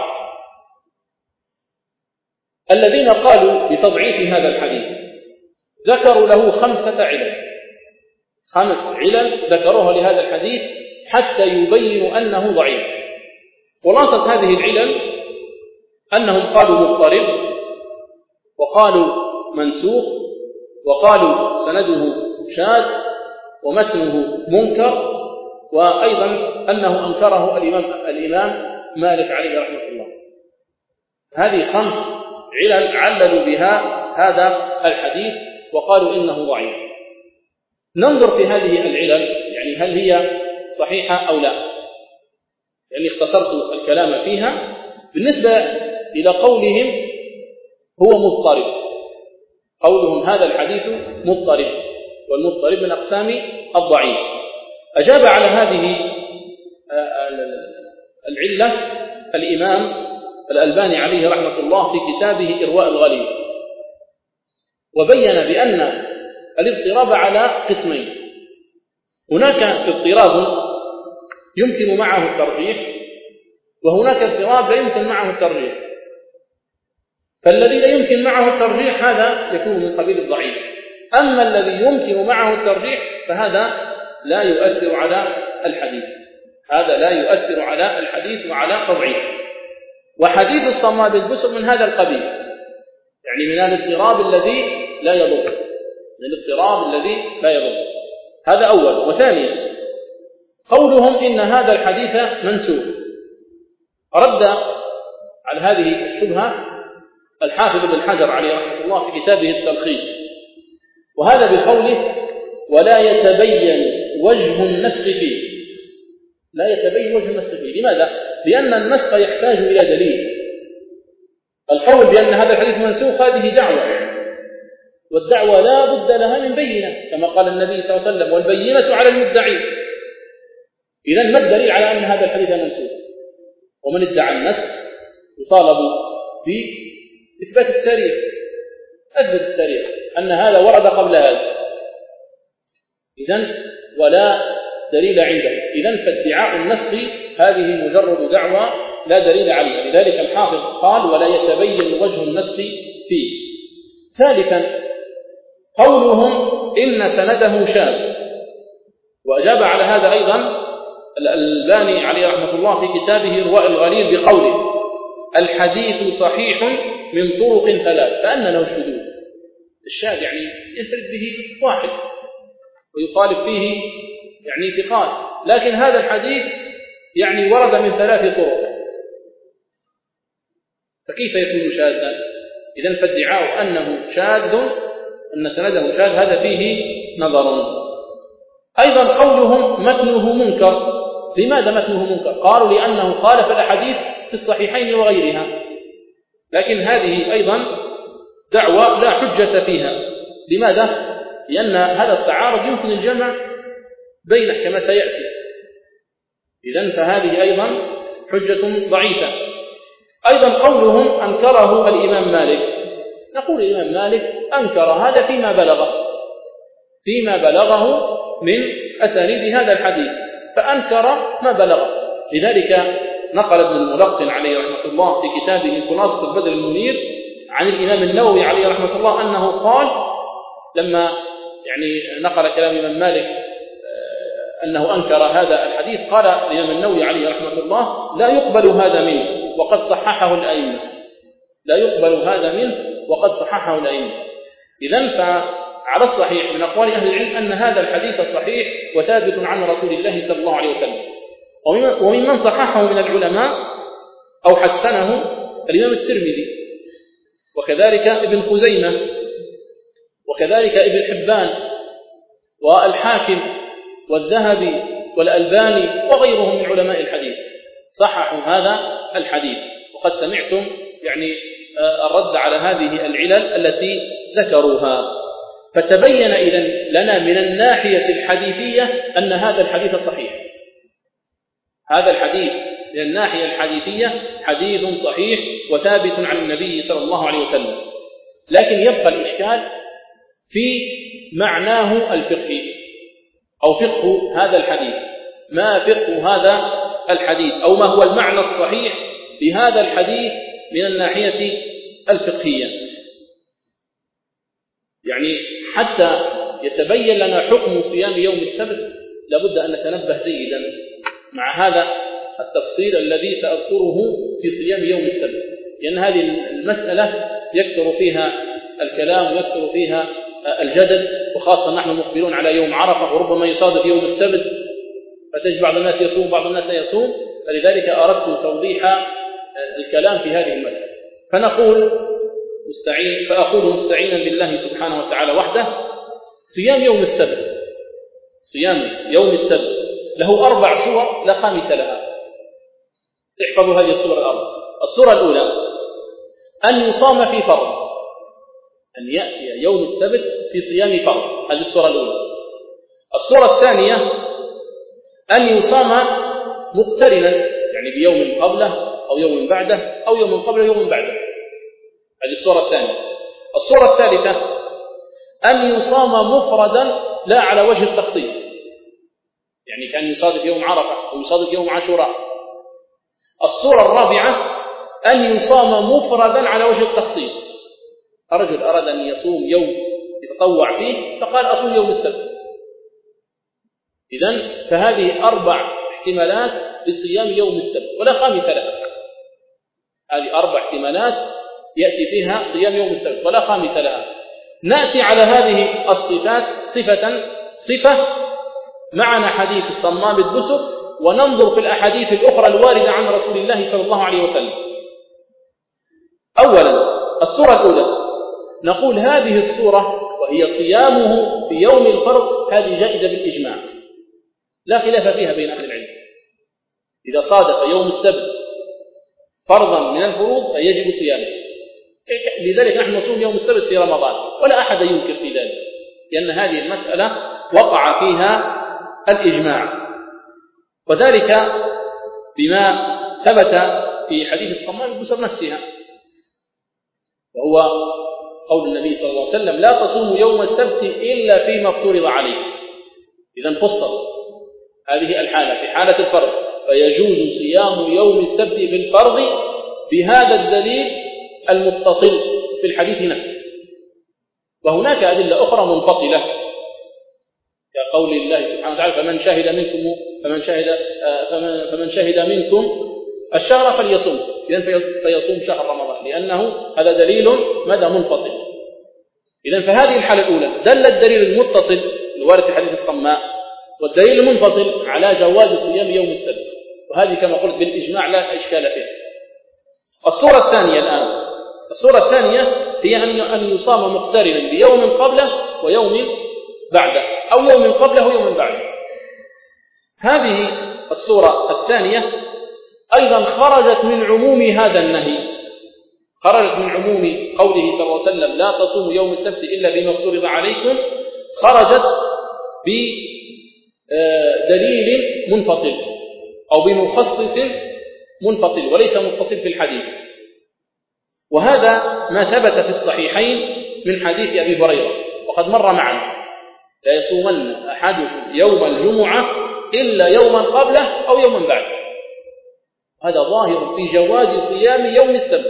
[SPEAKER 1] الذين قالوا بتضعيف هذا الحديث ذكروا له خمسة علل، خمس علل ذكروها لهذا الحديث حتى يبينوا أنه ضعيف. خلاصة هذه العلل أنهم قالوا مضطرب، وقالوا منسوخ، وقالوا سنده شاذ، ومتنه منكر، وأيضا أنه أنكره الإمام, الإمام مالك عليه رحمة الله. هذه خمس علل عللوا بها هذا الحديث وقالوا إنه ضعيف. ننظر في هذه العلل، يعني هل هي صحيحة أو لا، يعني اختصرت الكلام فيها. بالنسبة إلى قولهم هو مضطرب، قولهم هذا الحديث مضطرب، والمضطرب من أقسام الضعيف. أجاب على هذه العلة الإمام الألباني عليه رحمة الله في كتابه إرواء الغليل، وبين بأن الاضطراب على قسمين. هناك اضطراب يمكن معه الترجيح، وهناك اضطراب لا يمكن معه الترجيح. فالذي لا يمكن معه الترجيح هذا يكون من قبيل الضعيف، أما الذي يمكن معه الترجيح فهذا لا يؤثر على الحديث، هذا لا يؤثر على الحديث وعلى تضعيفه. وحديث الصماء بالبسر من هذا القبيل، يعني من الاضطراب الذي لا يضر، من الاضطراب الذي لا يضر. هذا أول. وثانيا قولهم إن هذا الحديث منسوخ، رد على هذه الشبهة الحافظ ابن حجر عليه رحمة الله في كتابه التلخيص، وهذا بقوله ولا يتبين وجه النسخ فيه. لا يتبين وجه النسخ فيه. لماذا؟ لأن النسخ يحتاج إلى دليل. القول بأن هذا الحديث منسوخ هذه دعوة، والدعوة لا بد لها من بينة، كما قال النبي صلى الله عليه وسلم والبينة على المدعي. إذن ما الدليل على أن هذا الحديث منسوخ؟ ومن ادعى النسخ يطالب بإثبات التاريخ. أثبت التاريخ أن هذا ورد قبل هذا، إذن ولا دليل عنده. إذن فادعاء النسخ هذه مجرد دعوة لا دليل عليها. لذلك الحافظ قال ولا يتبين وجه النسخ فيه. ثالثا قولهم إن سنده شاذ، وأجاب على هذا أيضا الألباني عليه رحمة الله في كتابه رواء الغليل بقوله الحديث صحيح من طرق ثلاث، فأن له الشذوذ. الشاذ يعني ينفرد به واحد ويخالف فيه يعني ثقات، لكن هذا الحديث يعني ورد من ثلاث طرق، فكيف يكون شاذا؟ إذن فادعاء أنه شاذ، أن سنده شاذ، هذا فيه نظر. أيضا قولهم متنه منكر. لماذا متنه منكر؟ قالوا لأنه خالف الأحاديث في الصحيحين وغيرها، لكن هذه أيضا دعوة لا حجة فيها. لماذا؟ لأن هذا التعارض يمكن الجمع بينه كما سيأتي. إذن فهذه أيضا حجة ضعيفة. أيضا قولهم أنكره الإمام مالك. نقول الإمام مالك أنكر هذا فيما بلغه فيما بلغه من أسانيد هذا الحديث، فأنكر ما بلغه. لذلك نقل ابن الملقن عليه رحمة الله في كتابه خلاصة البدر المنير عن الإمام النووي عليه رحمة الله أنه قال لما يعني نقل كلام الإمام مالك أنه أنكر هذا الحديث، قال الإمام النووي عليه رحمة الله لا يقبل هذا منه وقد صححه الأئمة. لا يقبل هذا منه وقد صححه الأئمة. إذن فعلى الصحيح من أقوال أهل العلم أن هذا الحديث صحيح وثابت عن رسول الله صلى الله عليه وسلم. وممن صححه من العلماء أو حسنه الإمام الترمذي، وكذلك ابن خزيمة، وكذلك ابن حبان والحاكم والذهبي والألباني وغيرهم من علماء الحديث صححوا هذا الحديث. وقد سمعتم يعني الرد على هذه العلل التي ذكروها. فتبين إذن لنا من الناحية الحديثية أن هذا الحديث صحيح. هذا الحديث من الناحية الحديثية حديث صحيح وثابت عن النبي صلى الله عليه وسلم، لكن يبقى الإشكال في معناه الفقهي أو فقه هذا الحديث. ما فقه هذا الحديث، أو ما هو المعنى الصحيح لهذا الحديث من الناحية الفقهية؟ يعني حتى يتبين لنا حكم صيام يوم السبت لابد أن نتنبه جيدا مع هذا التفصيل الذي سأذكره في صيام يوم السبت، لأن هذه المسألة يكثر فيها الكلام ويكثر فيها الجدل، وخاصة نحن مقبلون على يوم عرفة وربما يصادف يوم السبت فتجد بعض الناس يصوم بعض الناس لا يصوم. فلذلك أردت توضيح الكلام في هذه المسألة. فنقول مستعين فأقول مستعينا بالله سبحانه وتعالى وحده: صيام يوم السبت صيام يوم السبت له أربع صور لا خامس لها. احفظوا هذه الصور الأربع. الصورة الأولى أن يصام في فرض، أن يأتي يوم السبت في صيام فرض، هذه الصورة الأولى. الصورة الثانية أن يصام مقترنا، يعني بيوم قبله أو يوم بعده أو يوم قبله يوم بعده، هذه الصورة الثانية. الصورة الثالثة أن يصام مفردا لا على وجه التخصيص، يعني كان يصادف يوم عرفة أو يصادف يوم عاشوراء. الصورة الرابعة أن يصام مفردا على وجه التخصيص، الرجل أراد أن يصوم يوم يتطوع فيه فقال أصوم يوم السبت. إذن فهذه أربع احتمالات لصيام يوم السبت ولا خامس لها. هذه أربع احتمالات يأتي فيها صيام يوم السبت ولا خامس لها. نأتي على هذه الصفات صفة صفة معنا حديث الصمام الدسر، وننظر في الأحاديث الأخرى الواردة عن رسول الله صلى الله عليه وسلم. أولا الصورة الأولى، نقول هذه الصورة وهي صيامه في يوم الفرض هذه جائزة بالإجماع لا خلاف فيها بين أهل العلم. إذا صادف يوم السبت فرضا من الفروض فيجب صيامه، لذلك نحن نصوم يوم السبت في رمضان ولا أحد ينكر في ذلك، لأن هذه المسألة وقع فيها الإجماع، وذلك بما ثبت في حديث الصمام الدسر نفسها، وهو قول النبي صلى الله عليه وسلم لا تصوموا يوم السبت إلا فيما افترض عليكم. إذن فصل هذه الحالة في حالة الفرض، فيجوز صيام يوم السبت في الفرض بهذا الدليل المتصل في الحديث نفسه. وهناك أدلة أخرى منفصلة كقول الله سبحانه وتعالى فمن شهد منكم فمن شهد فمن, فمن شهد منكم الشهر فليصوم، إذن فيصوم شهر رمضان، لأنه هذا دليل مدى منفصل. إذن فهذه الحالة الأولى دل الدليل المتصل الوارد في حديث الصماء والدليل المنفصل على جواز صيام يوم السبت، وهذه كما قلت بالإجماع لا إشكال فيها. الصورة الثانية الآن، الصورة الثانية هي أن يصام مقترنا بيوم قبله ويوم بعده، أو يوم قبله ويوم بعده. هذه الصورة الثانية أيضا خرجت من عموم هذا النهي، خرجت من عموم قوله صلى الله عليه وسلم لا تصوموا يوم السبت إلا بما افترض عليكم، خرجت بدليل منفصل أو بمخصص منفصل وليس متصل في الحديث، وهذا ما ثبت في الصحيحين من حديث أبي هريرة وقد مر معنا لا يصومن أحدكم يوم الجمعة إلا يوما قبله أو يوما بعده. هذا ظاهر في جواز صيام يوم السبت،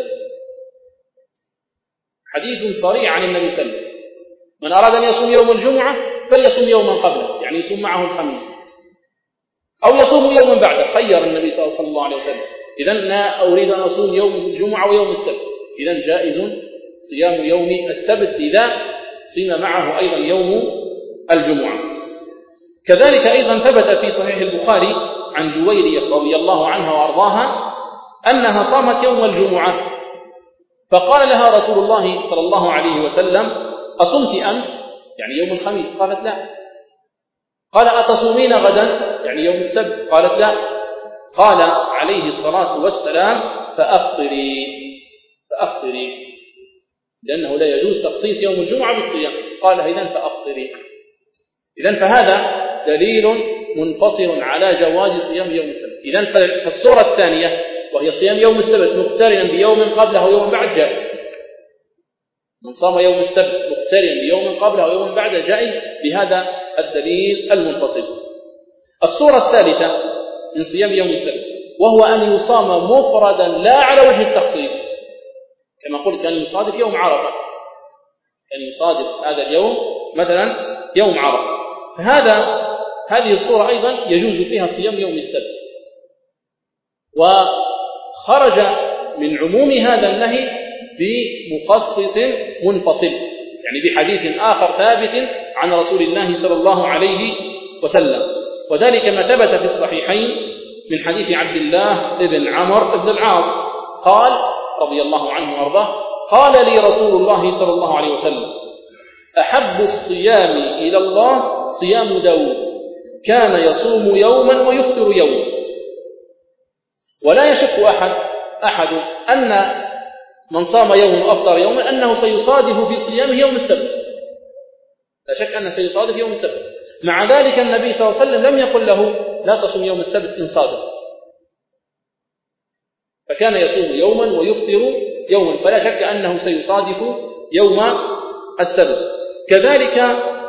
[SPEAKER 1] حديث صريح عن النبي صلى الله عليه وسلم من أراد أن يصوم يوم الجمعة فليصوم يوما قبله، يعني يصوم معه الخميس، أو يصوم يوما بعده، خير النبي صلى الله عليه وسلم. إذن لا أريد أن أصوم يوم الجمعة ويوم السبت، إذن جائز صيام يوم السبت إذا صيم معه أيضا يوم الجمعة. كذلك أيضا ثبت في صحيح البخاري عن جويرية رضي الله عنها وأرضاها أنها صامت يوم الجمعة، فقال لها رسول الله صلى الله عليه وسلم أصمت أمس يعني يوم الخميس؟ قالت لا. قال أتصومين غدا يعني يوم السبت؟ قالت لا. قال عليه الصلاة والسلام فأفطري فأفطري لأنه لا يجوز تخصيص يوم الجمعة بالصيام، قال إذن فأفطري. إذن فهذا دليل منفصل على جواز صيام يوم السبت. إذن فالصورة الثانية وهي صيام يوم السبت مقترنا بيوم قبله ويوم بعد جائز، من صام يوم السبت مقترنا بيوم قبله ويوم بعد جائز بهذا الدليل المنفصل. الصورة الثالثة من صيام يوم السبت وهو أن يصام مفردا لا على وجه التخصيص، كما قلت كان يصادف يوم عرفة، كان يصادف هذا اليوم مثلا يوم عرفة، فهذا هذه الصورة أيضا يجوز فيها صيام يوم السبت، وخرج من عموم هذا النهي بمخصص منفصل، يعني بحديث آخر ثابت عن رسول الله صلى الله عليه وسلم، وذلك ما ثبت في الصحيحين من حديث عبد الله بن عمرو بن العاص قال رضي الله عنه وارضاه قال لي رسول الله صلى الله عليه وسلم أحب الصيام إلى الله صيام داود كان يصوم يوما ويفطر يوما. ولا يشك أحد أحد أن من صام يوما وأفطر يوما أنه سيصادف في صيامه يوم السبت، لا شك أنه سيصادف يوم السبت. مع ذلك النبي صلى الله عليه وسلم لم يقل له لا تصوم يوم السبت إن صادف، فكان يصوم يوما ويفطر يوما، فلا شك أنه سيصادف يوم السبت. كذلك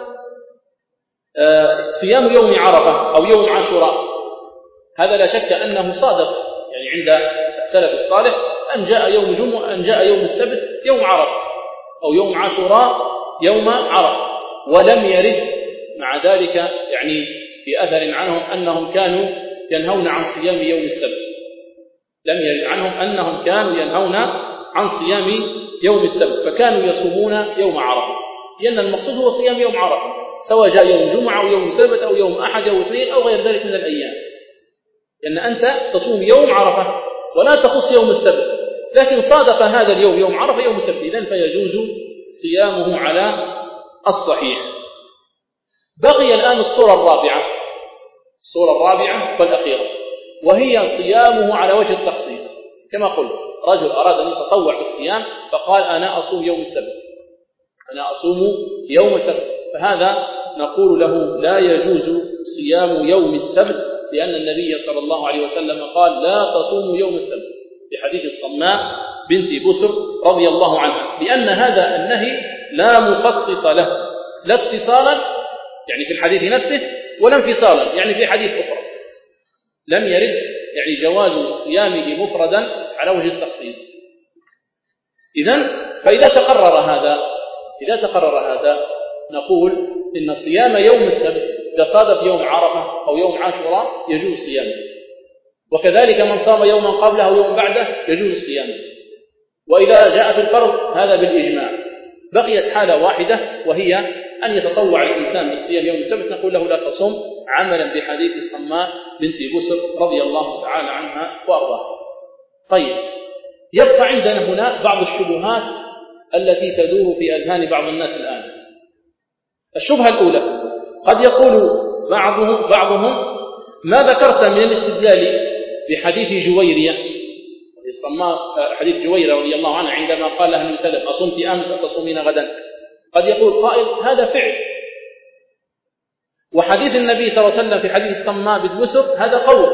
[SPEAKER 1] صيام يوم عرفة أو يوم عاشوراء، هذا لا شك أنه صادف، يعني عند السلف الصالح أن جاء يوم جمعة أن جاء يوم السبت يوم عرفة أو يوم عاشوراء يوم عرفة، ولم يرد مع ذلك يعني في أثر عنهم أنهم كانوا ينهون عن صيام يوم السبت، لم يرد عنهم أنهم كانوا ينهون عن صيام يوم السبت، فكانوا يصومون يوم عرفة. لأن المقصود هو صيام يوم عرفة، سواء جاء يوم جمعة أو يوم سبت أو يوم أحد أو اثنين أو غير ذلك من الأيام، لأن أنت تصوم يوم عرفة ولا تخص يوم السبت، لكن صادف هذا اليوم يوم عرفة يوم السبت، إذن فيجوز صيامه على الصحيح. بقي الآن الصورة الرابعة، الصورة الرابعة والأخيرة، وهي صيامه على وجه التخصيص. كما قلت رجل أراد أن يتطوع بالصيام فقال أنا أصوم يوم السبت، أنا أصوم يوم السبت، فهذا نقول له لا يجوز صيام يوم السبت، لأن النبي صلى الله عليه وسلم قال لا تصوموا يوم السبت، بحديث الصماء بنت بسر رضي الله عنها، لأن هذا النهي لا مخصص له، لا اتصالا يعني في الحديث نفسه ولا انفصالا يعني في حديث أخرى، لم يرد يعني جواز صيامه مفردا على وجه التخصيص. إذن فإذا تقرر هذا إذا تقرر هذا نقول إن صيام يوم السبت إذا صادف يوم عرفة أو يوم عاشوراء يجوز صيامه، وكذلك من صام يوما قبله أو يوم بعده يجوز صيامه، وإذا جاء في الفرض هذا بالإجماع. بقيت حالة واحدة وهي أن يتطوع الإنسان بالصيام يوم السبت، نقول له لا تصم عملا بحديث الصماء بنت بسر رضي الله تعالى عنها وأرضاها. طيب، يبقى عندنا هنا بعض الشبهات التي تدور في أذهان بعض الناس الآن. الشبهة الأولى، قد يقول بعضهم بعضهم ما ذكرت من الاستدلال بحديث جويرية الصماء، حديث جويرية رضي الله عنها عندما قال لها النبي صلى الله عليه وسلم أصمت أمس أتصومين غدا، قد يقول قائل هذا فعل، وحديث النبي صلى الله عليه وسلم في حديث الصماء بنت بسر هذا قول،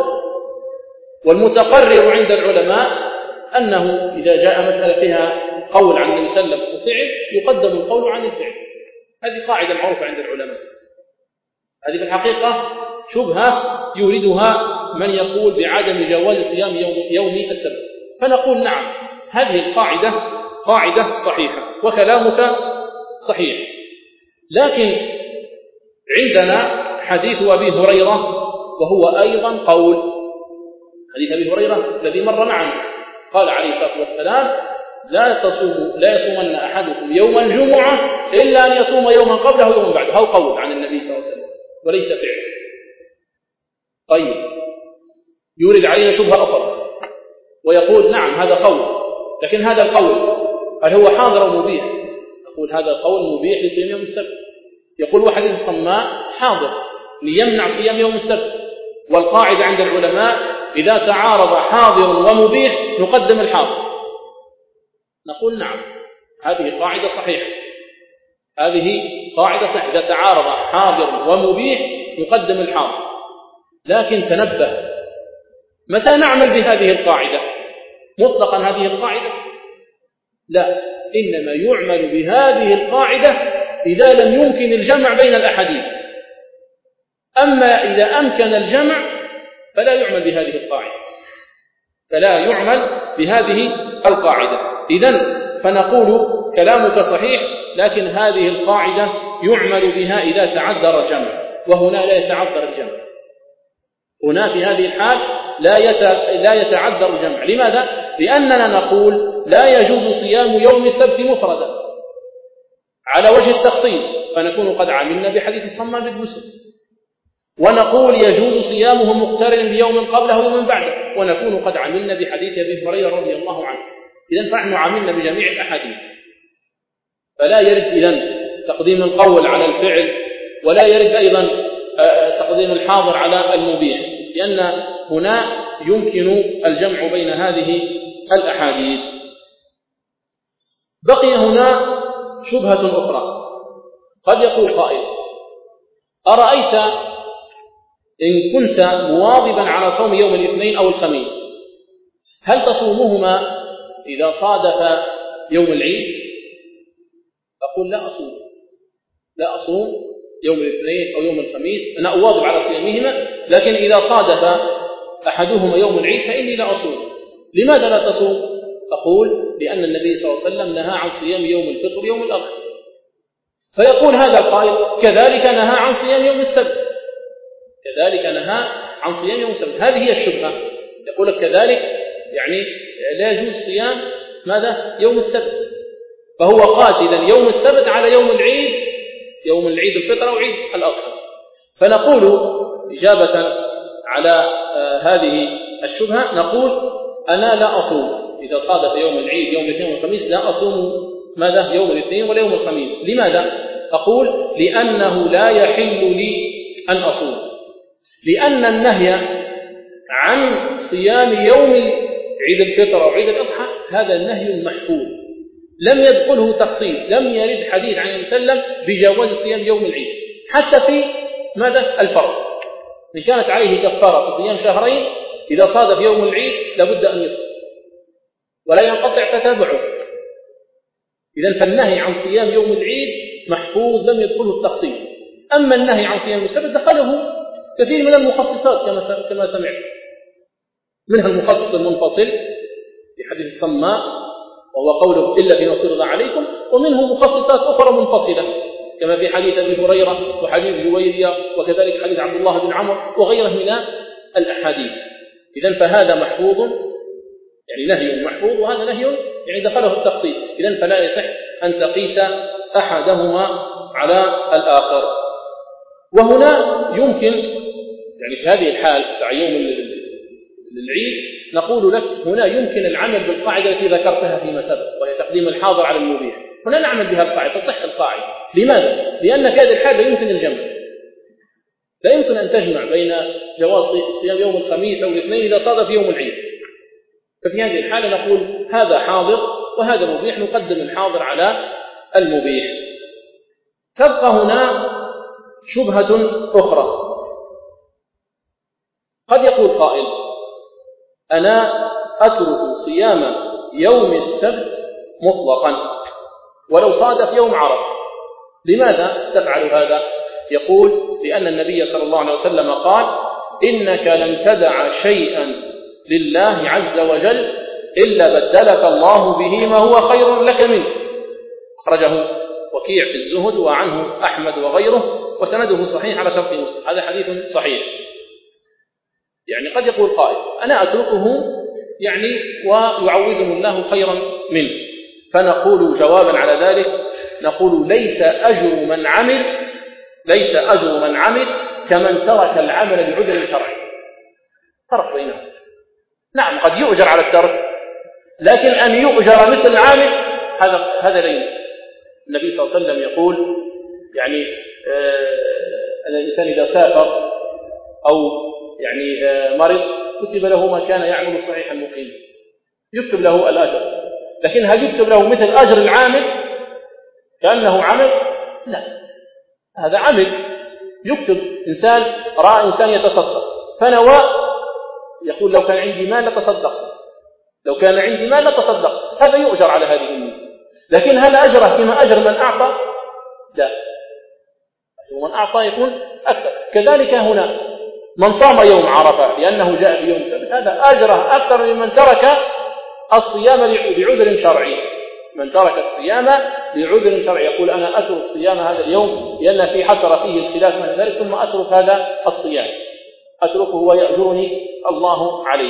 [SPEAKER 1] والمتقرر عند العلماء أنه إذا جاء مسألة فيها قول عن النبي صلى الله عليه وسلم وفعل يقدم القول عن الفعل. هذه قاعدة معروفة عند العلماء. هذه في الحقيقة شبهة يوردها من يقول بعدم جواز صيام يوم, يوم السبت، فنقول نعم هذه القاعدة قاعدة صحيحة وكلامك صحيح، لكن عندنا حديث أبي هريرة وهو أيضا قول، حديث أبي هريرة الذي مر معنا قال عليه الصلاة والسلام لا تصوم لا يصومن أحدكم يوم الجمعة إلا أن يصوم يوما قبله ويوما بعده، هو قول عن النبي صلى الله عليه وسلم وليس فعل. طيب، يورد علينا شبهة أخرى ويقول نعم هذا قول، لكن هذا القول هل هو حاضر أو مبيح؟ نقول هذا القول مبيح لصيام يوم السبت. يقول وحديث الصماء حاضر ليمنع صيام يوم السبت، والقاعدة عند العلماء إذا تعارض حاضر ومبيح نقدم الحاضر. نقول نعم هذه قاعدة صحيحة، هذه قاعدة صحيحة، إذا تعارض حاضر ومبيح نقدم الحاضر، لكن تنبه متى نعمل بهذه القاعدة؟ مطلقا هذه القاعدة؟ لا، إنما يعمل بهذه القاعدة إذا لم يمكن الجمع بين الأحاديث، أما إذا أمكن الجمع فلا يعمل بهذه القاعدة، فلا يعمل بهذه القاعدة. إذن فنقول كلامك صحيح، لكن هذه القاعدة يعمل بها إذا تعذر الجمع، وهنا لا يتعذر الجمع. هنا في هذه الحال لا لا يتعذر الجمع. لماذا؟ لأننا نقول لا يجوز صيام يوم السبت مفردا على وجه التخصيص، فنكون قد عملنا بحديث الصماء بنت بسر، ونقول يجوز صيامه مقترن بيوم قبله ويوم بعده، ونكون قد عملنا بحديث أبي هريرة رضي الله عنه. إذن فنحن عملنا بجميع الأحاديث، فلا يرد إذن تقديم القول على الفعل، ولا يرد أيضا تقديم الحاضر على المبيح، لأن هنا يمكن الجمع بين هذه الأحاديث. بقي هنا شبهة أخرى، قد يقول قائل أرأيت إن كنت مواظبا على صوم يوم الاثنين أو الخميس هل تصومهما إذا صادف يوم العيد؟ أقول لا أصوم لا أصوم يوم الاثنين أو يوم الخميس، أنا أواظب على صيامهما، لكن إذا صادف أحدهما يوم العيد فإني لا أصوم. لماذا لا تصوم؟ أقول لأن النبي صلى الله عليه وسلم نهى عن صيام يوم الفطر يوم الأضحى. فيقول هذا القائل كذلك نهى عن صيام يوم السبت، كذلك نهى عن صيام يوم السبت. هذه هي الشبهة، يقول لك كذلك يعني لا يجوز صيام ماذا؟ يوم السبت. فهو قاس إذن يوم السبت على يوم العيد، يوم العيد الفطر أو عيد الأضحى. فنقول إجابة على آه هذه الشبهة، نقول أنا لا أصوم إذا صادف يوم العيد يوم الاثنين والخميس، لا أصوم ماذا يوم الاثنين ولا يوم الخميس. لماذا؟ أقول لأنه لا يحل لي أن أصوم، لأن النهي عن صيام يوم عيد الفطر أو عيد الأضحى هذا النهي محفوظ، لم يدخله تخصيص، لم يرد حديث عن النبي صلى الله عليه وسلم بجواز صيام يوم العيد. حتى في ماذا الفرض، إن كانت عليه كفارة في صيام شهرين إذا صادف يوم العيد لابد أن يفطر ولا ينقطع تتابعه. إذن فالنهي عن صيام يوم العيد محفوظ لم يدخله التخصيص. أما النهي عن صيام السبت دخله كثير من المخصصات كما سمعت، منها المخصص المنفصل في حديث الصماء وهو قوله إلا فيما افترض عليكم، ومنه مخصصات أخرى منفصلة كما في حديث أبي هريرة وحديث جويرية وكذلك حديث عبد الله بن عمرو وغيره من الأحاديث. إذن فهذا محفوظ يعني نهي محفوظ، وهذا نهي يعني دخله التخصيص. إذن فلا يصح أن تقيس أحدهما على الآخر. وهنا يمكن يعني في هذه الحال تاع يوم العيد نقول لك هنا يمكن العمل بالقاعدة التي ذكرتها فيما سبق، وهي تقديم الحاضر على المبيح. هنا نعمل بها القاعدة، تصح القاعدة. لماذا؟ لأن في هذه الحال لا يمكن الجمع، لا يمكن أن تجمع بين جواز صيام يوم الخميس أو الاثنين إذا صادف يوم العيد. ففي هذه الحالة نقول هذا حاضر وهذا مبيح، نقدم الحاضر على المبيح. تبقى هنا شبهة أخرى، قد يقول قائل أنا أترك صيام يوم السبت مطلقا ولو صادف يوم عرفة. لماذا تفعل هذا؟ يقول لأن النبي صلى الله عليه وسلم قال إنك لن تدع شيئا لله عز وجل إلا بدلك الله به ما هو خير لك منه. أخرجه وكيع في الزهد وعنه أحمد وغيره وسنده صحيح على شرط مسلم. هذا حديث صحيح. يعني قد يقول قائل أنا أتركه يعني ويعوذم الله خيرا منه، فنقول جوابا على ذلك نقول ليس أجر من عمل ليس أجر من عمل كمن ترك العمل لعذر شرعي. فرق بينهم. نعم قد يؤجر على الترك، لكن أن يؤجر مثل العامل هذا هذا لا يمكن. النبي صلى الله عليه وسلم يقول يعني آه الإنسان إذا سافر أو يعني آه مرض كتب له ما كان يعمل صحيحا مقيما، يكتب له الأجر. لكن هل يكتب له مثل أجر العامل كأنه عمل؟ لا، هذا عمل. يكتب إنسان رأى إنسان يتصدق فنوى، يقول لو كان عندي مال لتصدق، لو كان عندي مال لتصدق، هذا يؤجر على هذه النية. لكن هل أجره كما أجر من أعطى؟ لا، أجر من أعطى يكون أكثر. كذلك هنا من صام يوم عرفة لأنه جاء في يوم السبت هذا أجره أكثر ممن ترك الصيام لعذر شرعي. من ترك الصيام لعذر شرعي يقول أنا أترك صيام هذا اليوم لأن في حصر فيه الخلاف من ذلك ثم أترك هذا الصيام، أتركه ويأجرني الله عليه.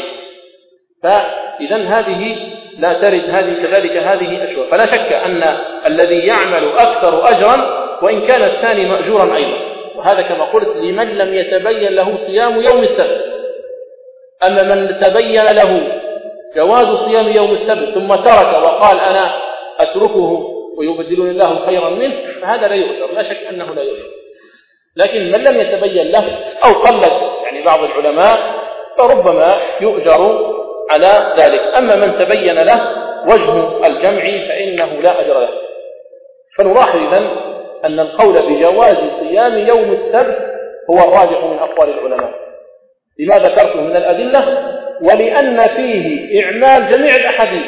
[SPEAKER 1] فإذا هذه لا ترد هذه كذلك هذه أشهر. فلا شك أن الذي يعمل أكثر أجرا وإن كان الثاني مأجورا أيضا، وهذا كما قلت لمن لم يتبين له صيام يوم السبت. أما من تبين له جواز صيام يوم السبت ثم ترك وقال أنا أتركه ويبدلني الله خيرا منه فهذا لا يؤجر، لا شك أنه لا يؤجر. لكن من لم يتبين له أو قلد يعني بعض العلماء فربما يؤجر على ذلك. أما من تبين له وجه الجمع فإنه لا أجر له. فنلاحظ إذن أن القول بجواز صيام يوم السبت هو الراجح من أقوال العلماء لما ذكرته من الأدلة، ولأن فيه إعمال جميع الأحاديث.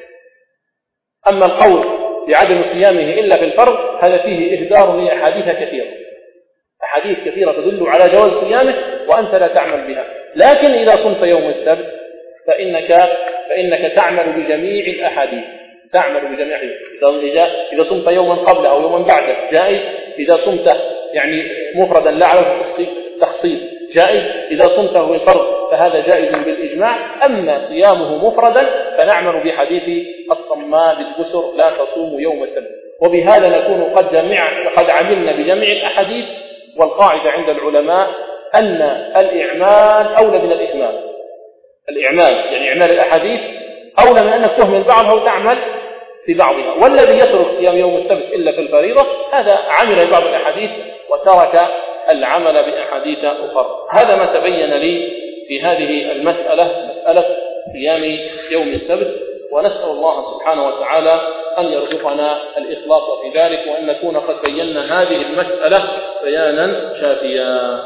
[SPEAKER 1] أما القول بعدم صيامه إلا في الفرض هذا فيه إهدار لأحاديث كثيرة، أحاديث كثيرة تدل على جواز صيامه وأنت لا تعمل بها. لكن إذا صمت يوم السبت فإنك فإنك تعمل بجميع الأحاديث، تعمل بجميع إذا إذا صمت يوما قبله أو يوما بعده جائز، إذا صمت يعني مفردا لا على التخصيص جائز، إذا صمته بالفرض فهذا جائز بالإجماع. أما صيامه مفردا فنعمل بحديث الصماء بالكسر لا تصوموا يوم السبت. وبهذا نكون قد جمع قد عملنا بجميع الأحاديث. والقاعدة عند العلماء أن الإعمال أولى من الإهمال. الإعمال يعني إعمال الأحاديث أولى من أنك تهمل بعضها وتعمل في بعضها. والذي يترك صيام يوم السبت إلا في الفريضة هذا عمل ببعض الأحاديث وترك العمل بأحاديث أخرى. هذا ما تبين لي في هذه المسألة، مسألة صيام يوم السبت. ونسأل الله سبحانه وتعالى أن يرزقنا الإخلاص في ذلك، وأن نكون قد بينا هذه المسألة بيانا شافيا.